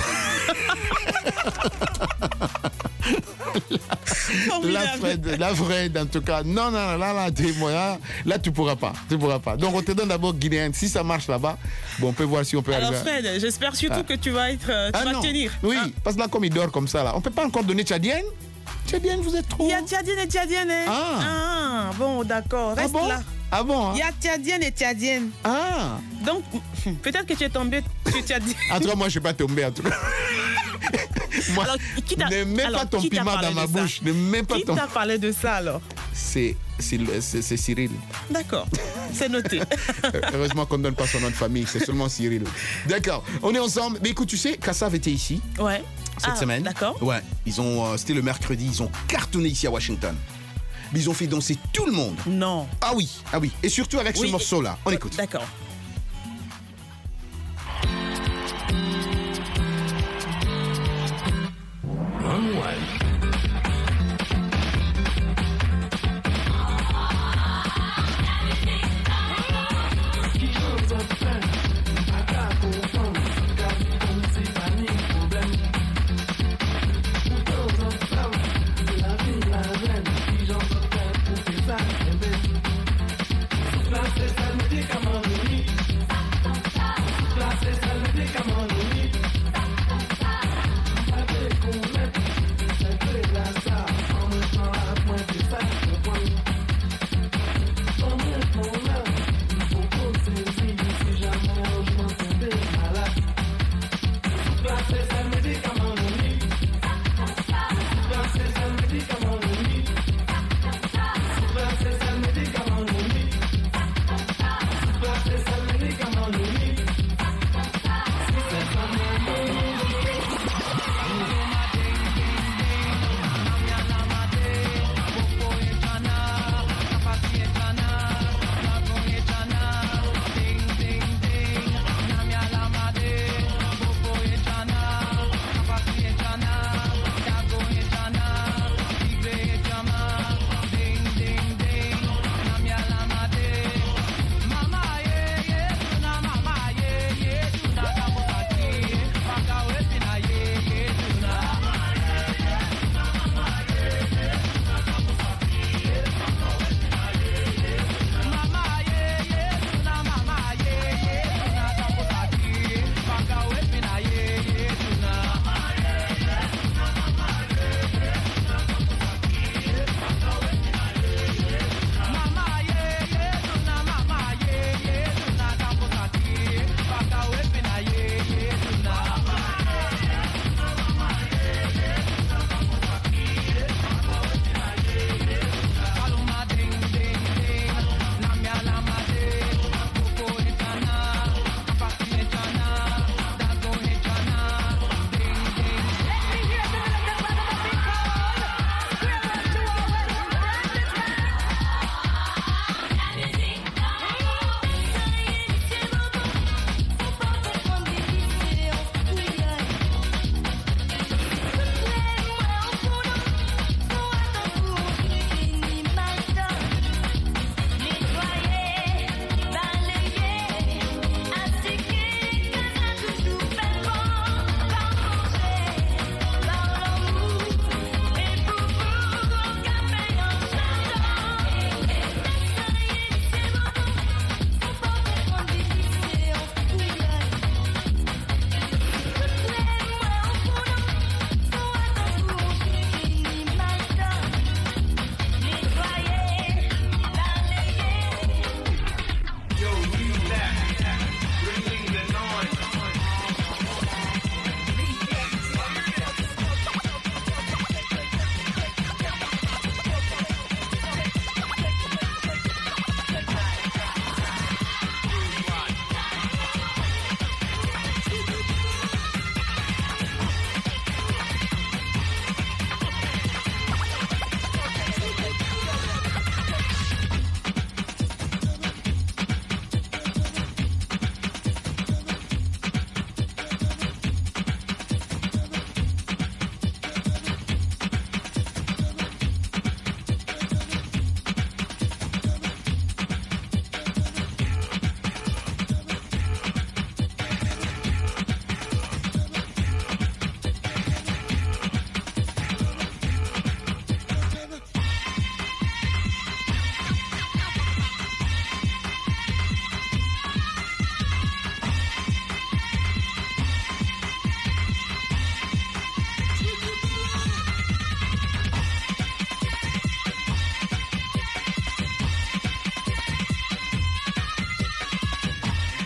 La Fred, la Fred, en tout cas. Non, non, là, là, dis-moi, là, là, tu pourras pas. Tu pourras pas. Donc, on te donne d'abord Guinéenne. Si ça marche là-bas, bon, on peut voir si on peut Alors, arriver. Alors, Fred, j'espère surtout ah. que tu vas être, tu ah, vas non. tenir. Oui, ah. parce que là, comme il dort comme ça, là, on peut pas encore donner Tchadienne. Tchadienne, vous êtes trop. Il y a Tchadienne et Tchadienne. Hein? Ah. ah, bon, d'accord. Reste ah bon? là. Ah bon? Il hein? y a Tchadienne et Tchadienne. Ah. Donc, peut-être que tu es tombé sur Tchadienne. En tout cas, moi, je ne suis pas tombé, en tout cas. Moi, alors, qui t'a, ne mets alors, pas ton piment dans ma bouche. Ne mets pas qui ton... t'a parlé de ça, alors? C'est, c'est, c'est, c'est Cyril. D'accord, c'est noté. Heureusement qu'on ne donne pas son nom de famille, c'est seulement Cyril. D'accord, on est ensemble. Mais écoute, tu sais, Kassav était ici. Ouais. Cette ah, semaine. D'accord. Ouais, ils ont, euh, c'était le mercredi, ils ont cartonné ici à Washington. Mais ils ont fait danser tout le monde. Non. Ah oui, ah oui. Et surtout avec oui, ce morceau-là. On écoute. D'accord. Problème.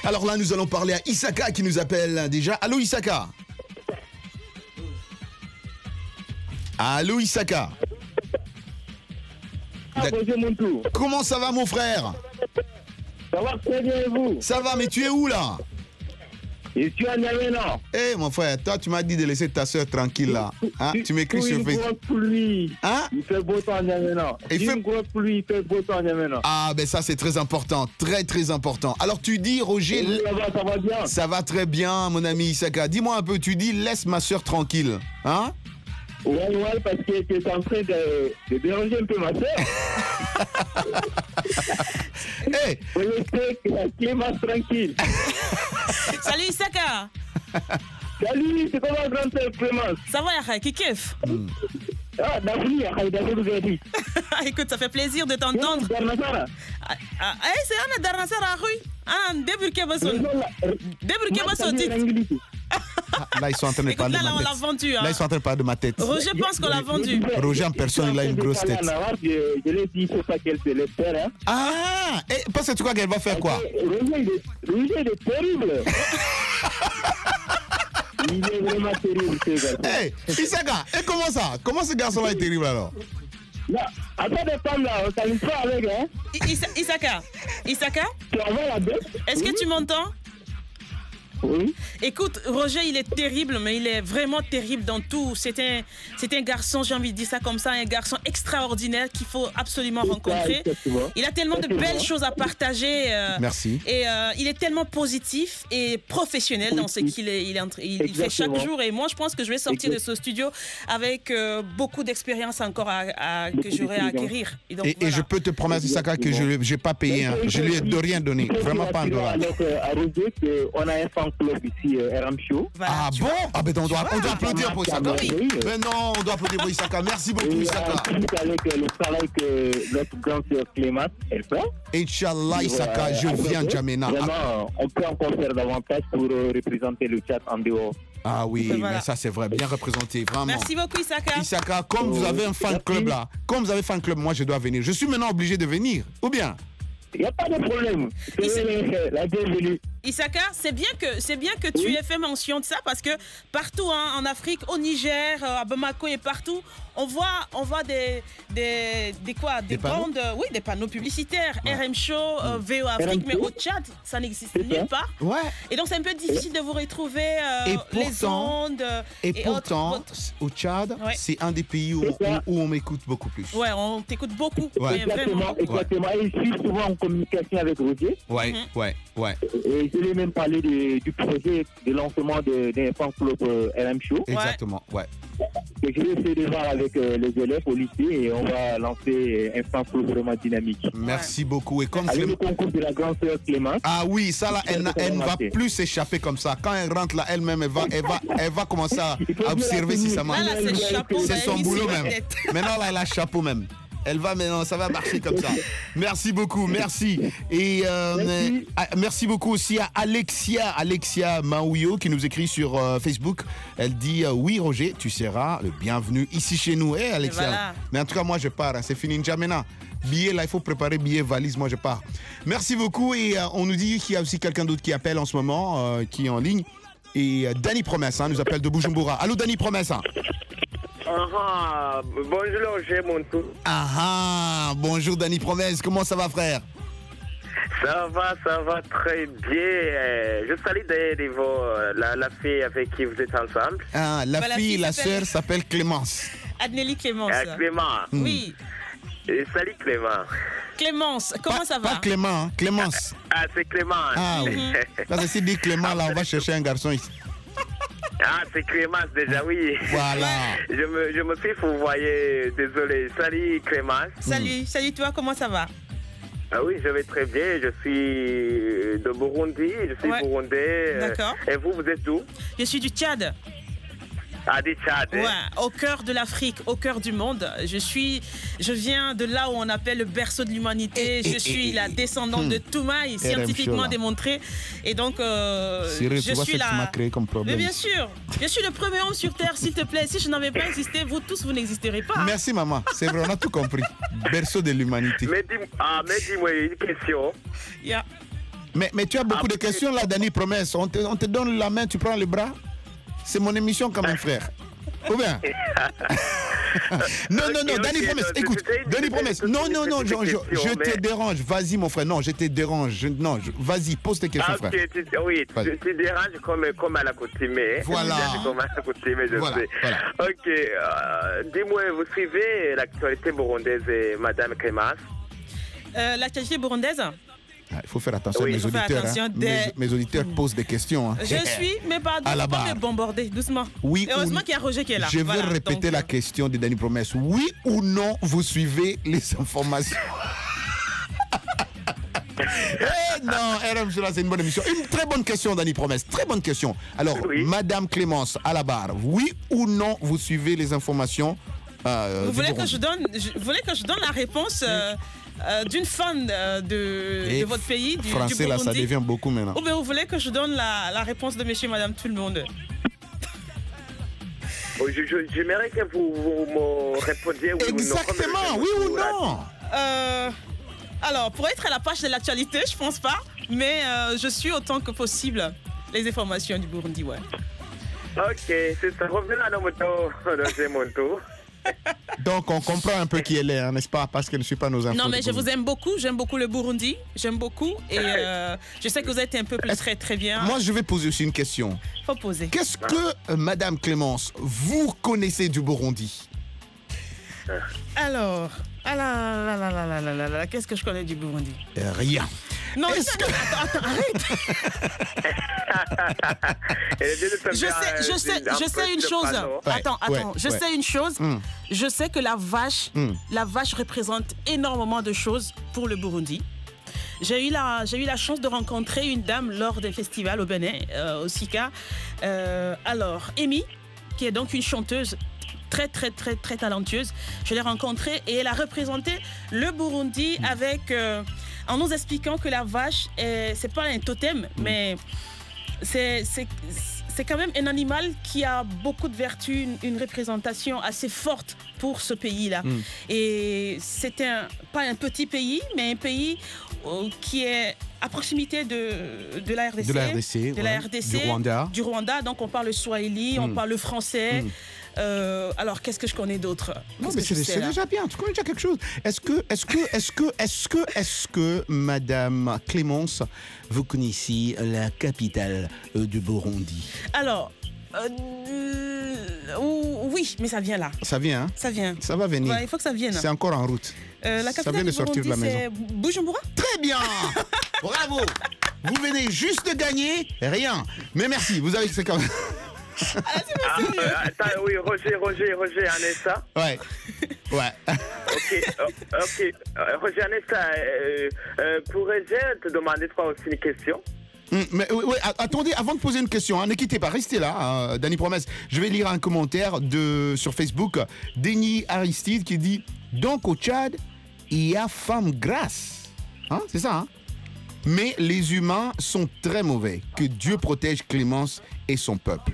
Alors là, nous allons parler à Isaka qui nous appelle déjà. Allô Isaka. Allô Isaka. Ah, bonjour mon tour. Comment ça va mon frère? Ça va très bien et vous? Ça va, mais tu es où là? Je suis à N'Djamena. Eh mon frère, toi tu m'as dit de laisser ta soeur tranquille là. Hein? Tu m'écris sur Facebook. Il fait grosse pluie. Hein? Il fait beau temps à N'Djamena. Il fait une grosse pluie, il fait beau temps à N'Djamena. Ah ben ça c'est très important, très très important. Alors tu dis Roger... Oui, ça va, ça va bien. Ça va très bien mon ami Isaka. Dis-moi un peu, tu dis laisse ma soeur tranquille. Hein? Ouais, ouais, parce que tu es en train de, de déranger un peu ma soeur. Hey. Faut laisser la Clémence tranquille. Salut Isaka. Salut, c'est comment grand-père Clémence? Ça va Yahya, qui kiffe? Ah, Daphne, Daphne, écoute, ça fait plaisir de t'entendre. Ah, ah, eh, c'est Anna Darnasara, oui. Ah, début que vous Début que vous Là, ils sont en train de parler là, de là, ma on tête. l'a vendu. Hein. Là, ils sont en train de parler de ma tête. Roger pense qu'on l'a vendu. Roger en personne, il a une grosse tête. Je, je l'ai dit, c'est pas qu'elle se laisse faire. Hein. Ah, et parce que tu crois qu'elle va faire quoi? Roger, il est, Roger, il est terrible. Il est vraiment terrible, ce garçon. Hey, Isaka, et comment ça? Comment ce garçon-là est terrible alors? Là, à ça dépend là, on s'amuse pas avec, hein. Isa Isaka, Isaka, tu envoies la bête? Est-ce oui. que tu m'entends? Oui. Écoute, Roger, il est terrible, mais il est vraiment terrible dans tout. C'est un, c'est un garçon, j'ai envie de dire ça comme ça, un garçon extraordinaire qu'il faut absolument rencontrer. Il a tellement de belles choses à partager. Euh, Merci. Et euh, il est tellement positif et professionnel dans ce qu'il est, il, est, il, il fait chaque jour. Et moi, je pense que je vais sortir Exactement. de ce studio avec euh, beaucoup d'expérience encore à, à, que j'aurai à acquérir. Et, donc, et, voilà. et je peux te promettre, Isaka, que je n'ai pas payé. Hein. Je lui ai de rien donné. Vraiment pas un dollar. On a un fan club ici, euh, R M Show. Ah bon? Ah ben on doit, on doit applaudir pour Isaka. Oui. Mais non, on doit applaudir pour Isaka. Merci beaucoup, et Isaka. Avec euh, le travail que notre grande sœur Clémence, elle fait. Inch'Allah, Isaka, euh, je viens de N'Djamena. Vraiment, on peut encore faire davantage pour euh, représenter le Tchad en dehors. Ah oui, voilà. Mais ça c'est vrai, bien représenté, vraiment. Merci beaucoup, Isaka. Isaka, comme vous avez un fan club là, comme vous avez un fan club, moi je dois venir. Je suis maintenant obligé de venir, ou bien? Il n'y a pas de problème. C'est la bienvenue. Isaka, c'est bien que, c'est bien que tu oui. aies fait mention de ça parce que partout hein, en Afrique, au Niger, à Bamako et partout, on voit, on voit des, des, des quoi, des, des bandes, euh, oui, des panneaux publicitaires, ouais. R M Show, euh, V O Afrique, mais au Tchad, ça n'existe nulle part. Ouais. Et donc c'est un peu difficile de vous retrouver euh, et pourtant, les ondes et, et pourtant, autres, au Tchad, ouais. c'est un des pays où, où, où on m'écoute beaucoup plus. Ouais, on t'écoute beaucoup. Ouais. Exactement, exactement. Ouais. Et je suis souvent en communication avec Roger. Ouais, mm-hmm. ouais, ouais. Et je lui ai même parlé de, du projet de lancement d'un fan club euh, R M Show. Exactement, ouais. Que je vais essayer de voir avec euh, les élèves au lycée et on va lancer un fan club vraiment dynamique. Merci ouais. beaucoup. Et comme avec Clém... le concours de la grande sœur Clémence. Ah oui, ça là, elle, elle ne va plus s'échapper comme ça. Quand elle rentre là, elle-même, elle va, elle va, elle va commencer à observer si ça marche. C'est son boulot même. Maintenant là, elle a chapeau même. Elle va maintenant, ça va marcher comme ça. Merci beaucoup, merci. Et euh, merci. Euh, merci beaucoup aussi à Alexia, Alexia Maouyo qui nous écrit sur euh, Facebook. Elle dit euh, oui Roger, tu seras le bienvenu ici chez nous. Eh hey, Alexia. Voilà. Mais en tout cas moi je pars, hein, c'est fini N'Djamena. Billet là, il faut préparer billet valise, moi je pars. Merci beaucoup et euh, on nous dit qu'il y a aussi quelqu'un d'autre qui appelle en ce moment, euh, qui est en ligne. Et euh, Danny Promesse hein, nous appelle de Bujumbura. Allô Danny Promesse. Hein. Ah, bonjour Roger, mon tour. Ah, bonjour Danny Promesse, comment ça va frère? Ça va, ça va très bien. Je salue de, de vos, la, la fille avec qui vous êtes ensemble. Ah, la bah, fille, la, fille la sœur s'appelle Clémence. Adnélie Clémence. Ah, Clément. Mm. Oui. Et salut Clément. Clémence, comment pas, ça va? Pas Clément, hein? Clémence. Ah, c'est Clément. Ah oui. Parce que si dit Clément, là, on va chercher un garçon ici. Ah, c'est Clémence déjà, oui. Voilà. je, me, je me suis fourvoyé, désolé. Salut Clémence. Salut, salut toi, comment ça va? Ah oui, je vais très bien. Je suis de Burundi, je suis ouais. burundais. D'accord. Et vous, vous êtes d'où? Je suis du Tchad. Ah, du Tchad. Ouais, au cœur de l'Afrique, au cœur du monde. Je suis, je viens de là où on appelle le berceau de l'humanité. Je suis la descendante hmm. de Toumaï, scientifiquement démontré. Et donc, euh, Sérieux, je suis là. Comme problème. Mais bien sûr, je suis le premier homme sur Terre, s'il te plaît. Si je n'avais pas existé, vous tous, vous n'existerez pas. Merci, maman. C'est vrai, on a tout compris. Berceau de l'humanité. Mais dis-moi ah, dis une question. Yeah. Mais, mais tu as beaucoup de questions là, Dani Promesse. On te, on te donne la main, tu prends le bras. C'est mon émission quand même, frère. Ou bien Non, non, non, Dani Promesse, écoute, Dani Promesse, non, non, non, je, je, je te dérange, vas-y mon frère, non, je te dérange, je, non, je, vas-y, pose tes questions, ah, frère. Okay, tu, oui, tu, tu déranges comme, comme à l'accoutumée. Voilà. Comme à l'accoutumée, je voilà, sais. Voilà. Ok, euh, dis-moi, vous suivez l'actualité burundaise, Madame Clémence euh, L'actualité burundaise Il faut faire attention, oui, mes, auditeurs, hein. des... mes, mes auditeurs posent des questions. Hein. Je suis, mais pas à la barre. Pas me bombarder, doucement. Oui, et heureusement qu'il y a Roger qui est là. Je vais voilà, répéter donc... la question de Dani Promesse. Oui ou non, vous suivez les informations Eh non, R M C, c'est une bonne émission. Une très bonne question, Dani Promesse. Très bonne question. Alors, oui. Madame Clémence, à la barre, oui ou non, vous suivez les informations euh, vous, voulez que je donne, je, vous voulez que je donne la réponse euh, euh, d'une fan euh, de, de votre pays, du, français, du Burundi. Là, ça devient beaucoup maintenant. Ou bien vous voulez que je donne la, la réponse de monsieur et madame tout le monde? je, je, J'aimerais que vous, vous me répondiez oui Exactement, ou non. oui ou non euh, Alors, pour être à la page de l'actualité, je pense pas, mais euh, je suis autant que possible les informations du Burundi, ouais. Ok, c'est ça. Revenons à notre tour. Donc, on comprend un peu qui elle est, hein, n'est-ce pas? Parce qu'elle ne suit pas nos infos. Non, mais je vous aime beaucoup. J'aime beaucoup le Burundi. J'aime beaucoup. Et euh, je sais que vous êtes un peuple très, très bien. Moi, je vais poser aussi une question. Faut poser. Qu'est-ce que, euh, Madame Clémence, vous connaissez du Burundi? Alors, ah là, là, là, là, là, là, là, là, qu'est-ce que je connais du Burundi? euh, Rien. Non, mais que... attends, attends, arrête. je sais, je sais, je sais une chose. Ouais, attends, attends, ouais, je ouais. sais une chose. Mm. Je sais que la vache, mm. la vache représente énormément de choses pour le Burundi. J'ai eu la, j'ai eu la chance de rencontrer une dame lors des festivals au Bénin, euh, au Sika. Euh, alors, Amy, qui est donc une chanteuse très, très, très, très talentueuse. Je l'ai rencontrée et elle a représenté le Burundi mmh. avec, euh, en nous expliquant que la vache, est, c'est pas un totem, mmh. mais c'est, c'est, c'est quand même un animal qui a beaucoup de vertus, une, une représentation assez forte pour ce pays-là. Mmh. Et c'est un, pas un petit pays, mais un pays euh, qui est à proximité de, de la R D C. De la R D C, de ouais. la R D C, du Rwanda. Du Rwanda, donc on parle le Swahili, mmh. on parle le français. Mmh. Euh, alors, qu'est-ce que je connais d'autre? Non, mais c'est, c'est déjà bien. Tu connais déjà quelque chose. Est-ce que, est-ce que, est-ce que, est-ce que, est-ce que, Madame Clémence, vous connaissez la capitale du Burundi? Alors, euh, oui, mais ça vient là. Ça vient. Hein? Ça vient. Ça va venir. Ouais, il faut que ça vienne. C'est encore en route. Euh, la capitale ça vient de du sortir Burundi, de la maison. c'est Bujumbura. Très bien. Bravo. Vous venez juste de gagner rien. Mais merci. Vous avez c'est quand même. Ah, ah, euh, attends, oui, Roger, Roger, Roger, Anessa. Ouais. Ouais. Ok, euh, ok. Euh, Roger, Anessa, euh, euh, pourrais-je te demander toi aussi une question? Mmh, mais oui, attendez, avant de poser une question, hein, ne quittez pas, restez là, hein, Dani Promesse. Je vais lire un commentaire de, sur Facebook, Denis Aristide qui dit « Donc au Tchad, il y a femme grasse. Hein, » C'est ça, hein? Mais les humains sont très mauvais. Que Dieu protège Clémence et son peuple.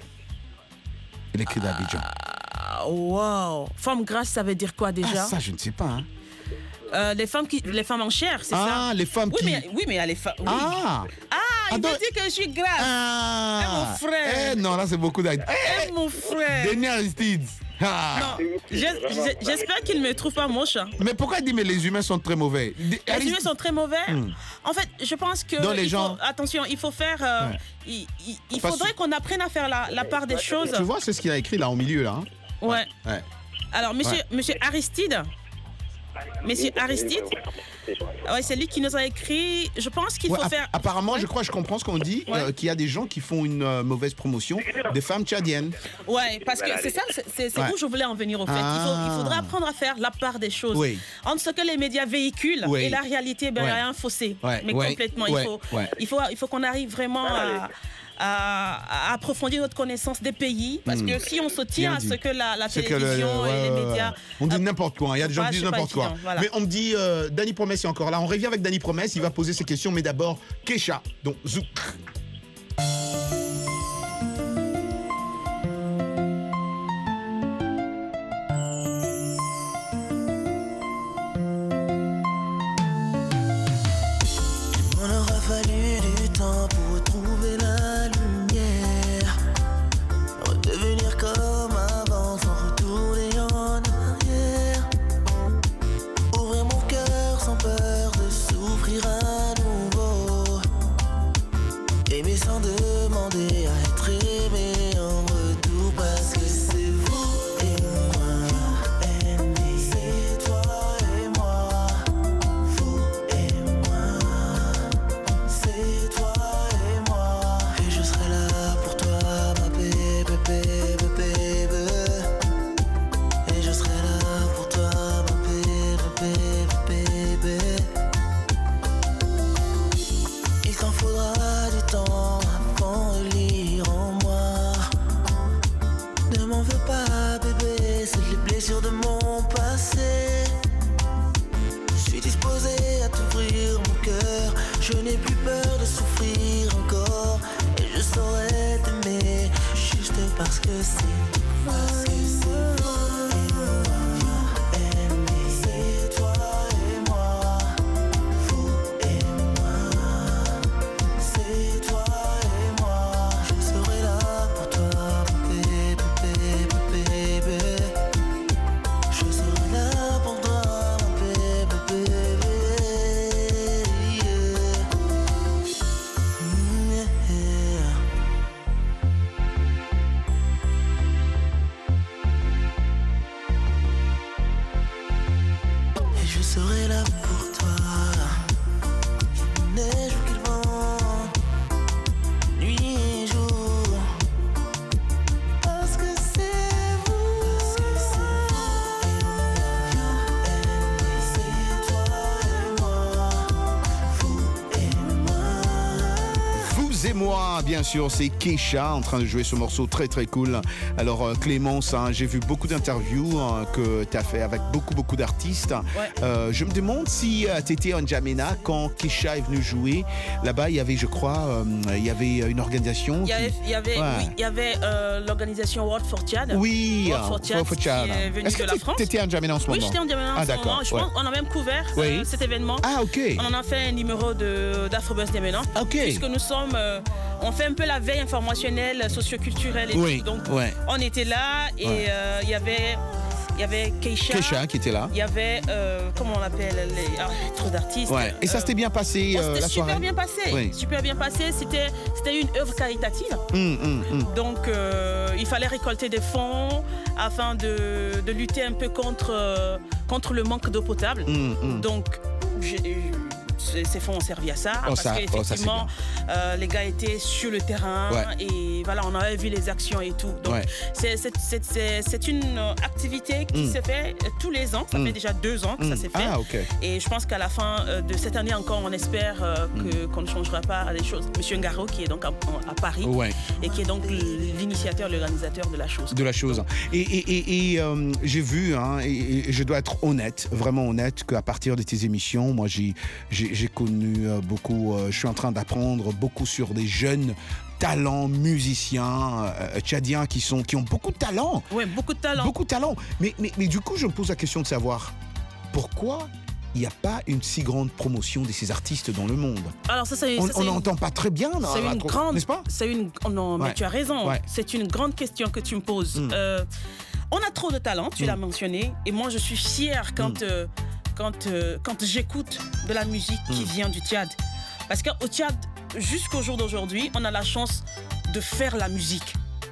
Il écrit d'Abidjan. Ah, wow. Femme grasse, ça veut dire quoi déjà? Ah, ça, je ne sais pas. Hein. Euh, les, femmes qui, les femmes en chair, c'est ah, ça? Ah, les femmes oui, qui... Mais, oui, mais il y a les femmes... Oui. Ah Ah, il Attends. me dit que je suis grasse. Ah Eh, mon frère. Eh, non, là, c'est beaucoup d'aide. Eh, mon frère. Denis Aristide. Ah. Non, j'espère qu'il ne me trouve pas moche. Mais pourquoi il dit mais les humains sont très mauvais? Les Arist... humains sont très mauvais. Hmm. En fait, je pense que Dans les il gens... faut, attention, il faut faire. Euh, ouais. Il, il, il faudrait qu'on apprenne à faire la, la part des choses. Tu vois, c'est ce qu'il a écrit là au milieu là. Hein? Ouais. ouais. Alors, monsieur, ouais. monsieur Aristide. Monsieur Aristide, ouais, c'est lui qui nous a écrit. Je pense qu'il ouais, faut app- faire. Apparemment, ouais. je crois, je comprends ce qu'on dit, ouais. euh, qu'il y a des gens qui font une euh, mauvaise promotion des femmes tchadiennes. Ouais, parce que c'est ça, c'est, c'est ouais. où je voulais en venir au fait. Ah. Il, faut, il faudra apprendre à faire la part des choses. Oui. Entre ce que les médias véhiculent oui. et la réalité, ben, il ouais. y a un fossé. Ouais. Mais ouais. complètement, ouais. il faut, ouais. il faut, il faut qu'on arrive vraiment à. À, à approfondir notre connaissance des pays parce mmh. que si on se tient à ce que la, la télévision le, et ouais, les ouais, médias on dit n'importe quoi, il y a des gens qui disent n'importe quoi voilà. Mais on me dit euh, Dani Promesse est encore là, on revient avec Dani Promesse, il va poser ses questions mais d'abord Kesha, donc Zouk. On aura fallu du Parce que c'est, parce que c'est Moi, bien sûr, c'est Kesha en train de jouer ce morceau très très cool. Alors euh, Clémence, hein, j'ai vu beaucoup d'interviews hein, que tu as fait avec beaucoup beaucoup d'artistes. Ouais. Euh, je me demande si euh, tu étais en N'Djamena quand Kesha est venu jouer. Là-bas, il y avait, je crois, euh, il y avait une organisation. Il y avait, qui... il y avait, ouais. oui, il y avait euh, l'organisation World for Tchad. Oui, World for Tchad, World for Tchad. qui est venue Est-ce de que la France. tu étais en N'Djamena en ce Oui, moment? j'étais en N'Djamena en ah, ce d'accord, moment. Je ouais. pense qu'on a même couvert oui. euh, cet événement. Ah, ok. On en a fait un numéro de, d'Afrobuzz N'Djamena. Ok. Puisque nous sommes... Euh, on fait un peu la veille informationnelle, socioculturelle et oui. tout. Donc, ouais. on était là et il ouais. euh, y avait... Il y avait Kesha. Kesha qui était là. Il y avait, euh, comment on appelle, les, ah, trop d'artistes. Ouais. Et ça euh, s'était bien passé euh, oh, la soirée. Super bien passé. Oui. Super bien passé. C'était, c'était une œuvre caritative. Mmh, mmh, mmh. Donc, euh, il fallait récolter des fonds afin de, de lutter un peu contre, euh, contre le manque d'eau potable. Mmh, mmh. Donc, j'ai, ces fonds ont servi à ça. Oh, parce ça, qu'effectivement, oh, euh, les gars étaient sur le terrain ouais. et voilà, on avait vu les actions et tout. Donc, ouais. c'est, c'est, c'est, c'est, c'est une activité qui mm. se fait tous les ans. Ça mm. fait déjà deux ans que mm. ça s'est fait. Ah, okay. Et je pense qu'à la fin de cette année encore, on espère euh, que, mm. qu'on ne changera pas les choses. Monsieur Ngaro, qui est donc à, à Paris ouais. et qui est donc l'initiateur, l'organisateur de la chose. De la chose. Et, et, et, et euh, j'ai vu, hein, et, et je dois être honnête, vraiment honnête, qu'à partir de tes émissions, moi j'ai, j'ai, j'ai connu euh, beaucoup, euh, je suis en train d'apprendre beaucoup sur des jeunes talents musiciens euh, tchadiens qui, sont, qui ont beaucoup de talent. Oui, beaucoup de talent. Beaucoup de talent. Mais, mais, mais du coup, je me pose la question de savoir pourquoi il n'y a pas une si grande promotion de ces artistes dans le monde. Alors ça, c'est, on ça, n'entend une... pas très bien. Non, c'est une grande, n'est-ce pas? C'est une, oh non, ouais. mais tu as raison. Ouais. C'est une grande question que tu me poses. Mm. Euh, on a trop de talent, tu mm. l'as mentionné, et moi je suis fière quand, mm. euh, quand, euh, quand j'écoute de la musique mm. qui vient du Tchad. Parce qu'au Tchad, jusqu'au jour d'aujourd'hui, on a la chance de faire la musique.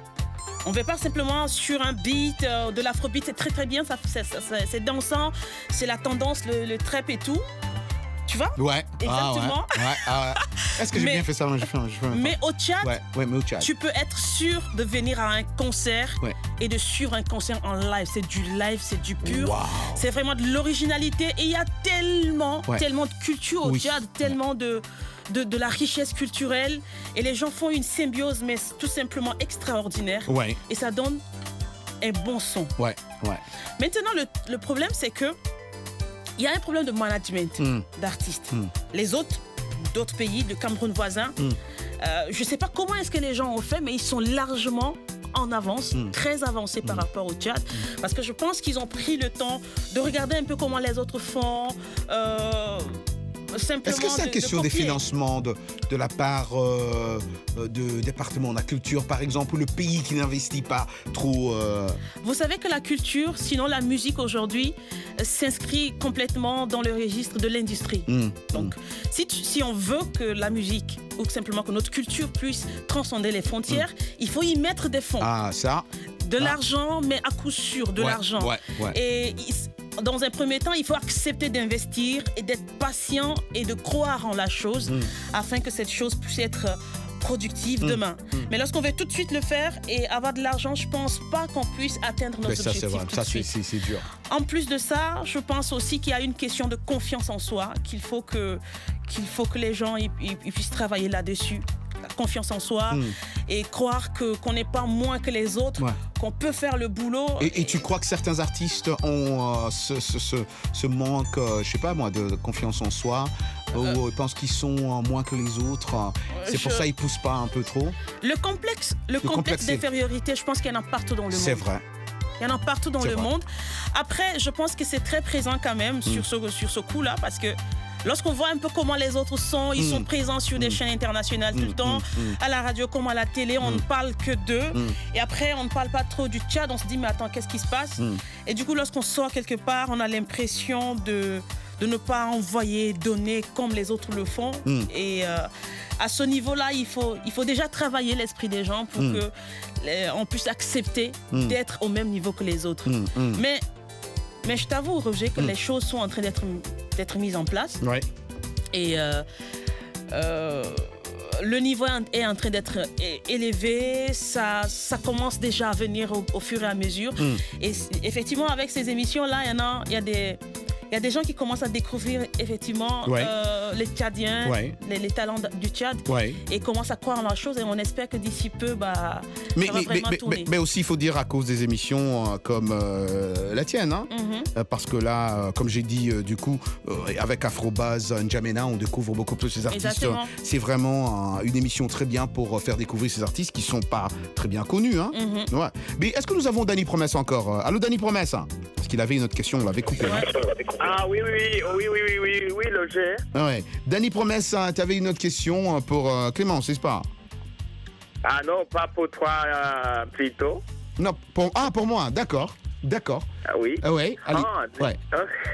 On ne va pas simplement sur un beat, euh, de l'afrobeat, c'est très très bien, ça, c'est, c'est, c'est dansant, c'est la tendance, le, le trap et tout. Tu vois? Ouais. Exactement. Ah ouais. Ouais. Ah ouais. Est-ce que j'ai mais, bien fait ça? Je fais, je fais mais, au Tchad, ouais. Ouais, mais au Tchad, tu peux être sûr de venir à un concert ouais. et de suivre un concert en live. C'est du live, c'est du pur. Wow. C'est vraiment de l'originalité. Et il y a tellement, ouais. tellement de culture au oui. Tchad, tellement de... De, de la richesse culturelle et les gens font une symbiose mais tout simplement extraordinaire ouais. et ça donne un bon son. Ouais, ouais. Maintenant le, le problème c'est que il y a un problème de management mm. d'artistes. Mm. Les autres, d'autres pays, le Cameroun voisin, mm. euh, je ne sais pas comment est-ce que les gens ont fait mais ils sont largement en avance, mm. très avancés par mm. rapport au Tchad, mm. parce que je pense qu'ils ont pris le temps de regarder un peu comment les autres font. Euh, Est-ce que c'est une question de, de financement de, de la part euh, de département de la culture, par exemple, ou le pays qui n'investit pas trop euh... Vous savez que la culture, sinon la musique aujourd'hui, euh, s'inscrit complètement dans le registre de l'industrie. Mmh. Donc, mmh. si, tu, si on veut que la musique, ou simplement que notre culture puisse transcender les frontières, mmh. il faut y mettre des fonds. Ah, ça De ah. l'argent, mais à coup sûr, de ouais, l'argent. Ouais, ouais. Et... Dans un premier temps, il faut accepter d'investir et d'être patient et de croire en la chose mmh. afin que cette chose puisse être productive mmh. demain. Mmh. Mais lorsqu'on veut tout de suite le faire et avoir de l'argent, je ne pense pas qu'on puisse atteindre nos Mais ça, objectifs c'est vrai. tout ça, de suite. C'est, c'est dur. En plus de ça, je pense aussi qu'il y a une question de confiance en soi, qu'il faut que, qu'il faut que les gens ils, ils puissent travailler là-dessus. La confiance en soi mmh. et croire que, qu'on n'est pas moins que les autres, ouais. qu'on peut faire le boulot. Et, et, et tu crois que certains artistes ont euh, ce, ce, ce, ce manque, euh, je sais pas moi, de, de confiance en soi Ou euh, ils pensent qu'ils sont euh, moins que les autres. C'est je... pour ça qu'ils poussent pas un peu trop. Le complexe, le, le complexe, complexe d'infériorité, je pense qu'il y en a partout dans le monde. C'est vrai. Il y en a partout dans c'est le vrai. monde. Après, je pense que c'est très présent quand même mm. sur ce, sur ce coup-là, parce que lorsqu'on voit un peu comment les autres sont, ils mmh. sont présents sur des mmh. chaînes internationales mmh. tout le temps, mmh. à la radio comme à la télé, on mmh. ne parle que d'eux. Mmh. Et après, on ne parle pas trop du Tchad, on se dit, mais attends, qu'est-ce qui se passe mmh. Et du coup, lorsqu'on sort quelque part, on a l'impression de, de ne pas envoyer, donner comme les autres le font. Mmh. Et euh, à ce niveau-là, il faut, il faut déjà travailler l'esprit des gens pour mmh. qu'on puisse accepter mmh. d'être au même niveau que les autres. Mmh. Mmh. Mais... Mais je t'avoue, Roger, que mmh. les choses sont en train d'être, d'être mises en place. Ouais. Et euh, euh, le niveau est en train d'être élevé. Ça, ça commence déjà à venir au, au fur et à mesure. Mmh. Et effectivement, avec ces émissions-là, il y en a, il y a des... Il y a des gens qui commencent à découvrir effectivement ouais. euh, les Tchadiens, ouais. les, les talents du Tchad, ouais. et commencent à croire en la chose. Et on espère que d'ici peu, bah, mais, ça va mais, vraiment mais, tourner. Mais, mais aussi, il faut dire à cause des émissions euh, comme euh, la tienne, hein, mm-hmm. euh, parce que là, euh, comme j'ai dit, euh, du coup, euh, avec Afrobase, N'Djamena, on découvre beaucoup plus ces artistes. Exactement. C'est vraiment euh, une émission très bien pour euh, faire découvrir ces artistes qui ne sont pas très bien connus. Hein. Mm-hmm. Ouais. Mais est-ce que nous avons Danny Promesse encore? Allô, Danny Promesse? Parce qu'il avait une autre question, on l'avait coupé. Ouais. Hein. Ah oui, oui, oui, oui, oui, oui, oui, oui, Roger. Ah ouais. Danny Promesse, hein, tu avais une autre question pour euh, Clémence, n'est-ce pas? Ah non, pas pour toi euh, plutôt. Non, pour, ah, pour moi, d'accord. D'accord. Ah oui. Ah ouais, allez. Ah, ouais.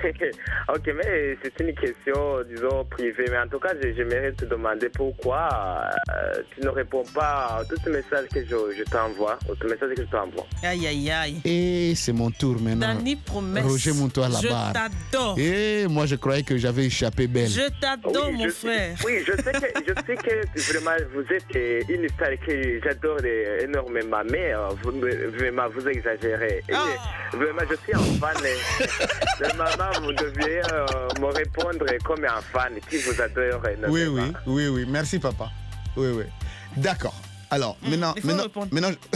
Ok, mais c'est une question, disons, privée. Mais en tout cas, j'aimerais te demander pourquoi euh, tu ne réponds pas à tous les messages que je, je t'envoie, aux tous les messages que je t'envoie. Aïe, aïe, aïe. Et c'est mon tour maintenant. Danny Promesse. Roger Montois là-bas. Je t'adore. Et moi, je croyais que j'avais échappé belle. Je t'adore, oui, mon je frère. Sais, oui, je sais que, je sais que vraiment, vous êtes une star que j'adore énormément, mais euh, vous, vraiment, vous exagérez. Et, oh. Vraiment, je suis un fan. De maman, vous deviez euh, me répondre comme un fan qui vous adore énormément. Oui, oui, oui, oui. Merci, papa. Oui, oui. D'accord. Alors, mmh, maintenant... Il faut maintenant, répondre. maintenant je...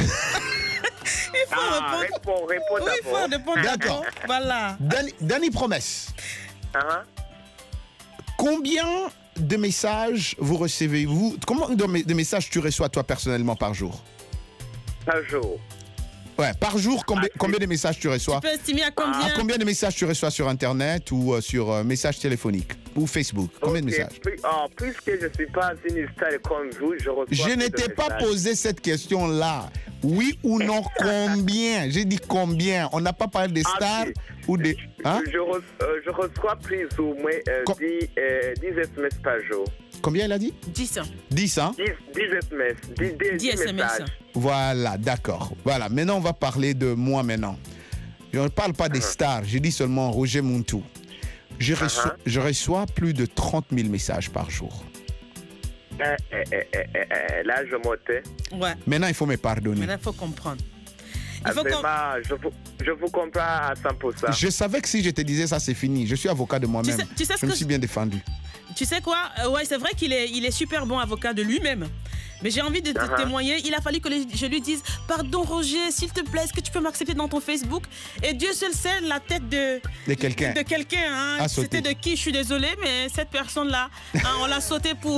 il faut ah, répondre. Réponds, réponds oui, il faut répondre. D'accord. Voilà. Danny, Danny Promesse. Uh-huh. Combien de messages vous recevez-vous? Combien de messages tu reçois, toi, personnellement, par jour? Par jour. Ouais, par jour, combien, ah, combien de messages tu reçois? Tu peux estimer à combien? Ah, combien de messages tu reçois sur Internet ou euh, sur euh, messages téléphoniques ou Facebook? Combien okay. de messages? Puis, oh, puisque je ne suis pas une star comme vous, je reçois. Je ne t'ai pas posé cette question-là. Oui ou non, combien? J'ai dit combien. On n'a pas parlé des stars ah, ou des... Hein? Je, je, re, euh, je reçois plus ou moins euh, Com- dix, euh, dix S M S par jour. Combien elle a dit? dix. dix, hein? dix, dix S M S. dix, dix, dix S M S. Voilà, d'accord. Voilà, maintenant on va parler de moi maintenant. Je ne parle pas des uh-huh. stars, je dis seulement Roger Montou. Je, uh-huh. reçois, je reçois plus de trente mille messages par jour. Euh, euh, euh, euh, euh, là, je montais. Ouais. Maintenant, il faut me pardonner. Maintenant, il faut comprendre. Il faut Vraiment, com- je, vous, je vous comprends à cent pour cent. Je savais que si je te disais ça, c'est fini. Je suis avocat de moi-même. Tu sais, tu sais je me suis bien défendu. Tu sais quoi? euh, Ouais, c'est vrai qu'il est, il est super bon avocat de lui-même. Mais j'ai envie de te uh-huh. témoigner. Il a fallu que je lui dise « Pardon, Roger, s'il te plaît, est-ce que tu peux m'accepter dans ton Facebook ?» Et Dieu seul sait la tête de, de quelqu'un. De quelqu'un hein. C'était de qui? Je suis désolée, mais cette personne-là, hein, on l'a sauté pour...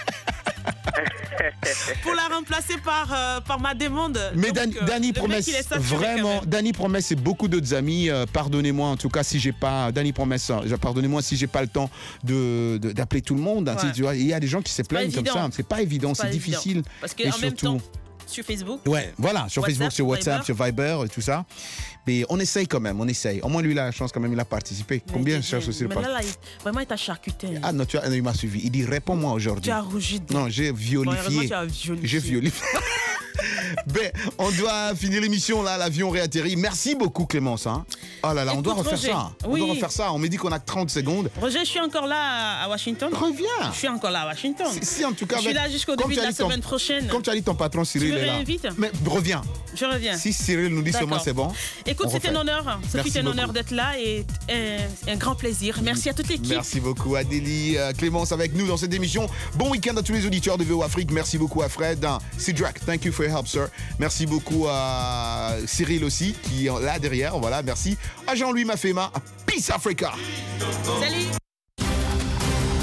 pour la remplacer par, euh, par ma demande. Mais Donc, Dan, Danny Promesse, vraiment, Danny Promesse et beaucoup d'autres amis, euh, pardonnez-moi en tout cas si j'ai pas, Danny Promesse, pardonnez-moi si j'ai pas le temps de, de, d'appeler tout le monde. Hein, ouais. Tu vois, il y a des gens qui se plaignent comme ça. C'est pas évident, c'est, c'est difficile. Évident. Parce qu'en même temps, sur Facebook. Ouais, voilà, sur WhatsApp, Facebook, sur WhatsApp, Viber. sur Viber et tout ça. Mais on essaye quand même, on essaye. Au moins, lui, il a la chance quand même, il a participé. Mais Combien de cherche aussi le Mais là, là, il, vraiment, il t'a charcuté. Ah non, tu as, il m'a suivi. Il dit, réponds-moi aujourd'hui. Tu as rougi. Non, j'ai violifié. Bon, tu as violifié. J'ai violifié. Ben, on doit finir l'émission là, l'avion réatterrit. Merci beaucoup Clémence. Hein. Oh là là, Écoute, on doit refaire Roger, ça. On oui. doit refaire ça. On me dit qu'on a trente secondes. Roger, je suis encore là à Washington. Reviens. Je suis encore là à Washington. Si, si en tout cas. Je suis là jusqu'au début de la semaine ton, prochaine. Comme tu as dit, ton patron Cyril tu me est là. réinvites? Mais reviens. Je reviens. Si Cyril nous dit D'accord. seulement c'est bon. Écoute, c'était un honneur. C'était un honneur d'être là et un, un grand plaisir. Merci à toute l'équipe. Merci beaucoup Adélie, euh, Clémence avec nous dans cette émission. Bon week-end à tous les auditeurs de V O Afrique. Merci beaucoup à Fred. Sidrak, thank you for your help, sir. Merci beaucoup à Cyril aussi qui est là derrière. Voilà, merci. À Jean-Louis Mafema. Peace Africa. Salut.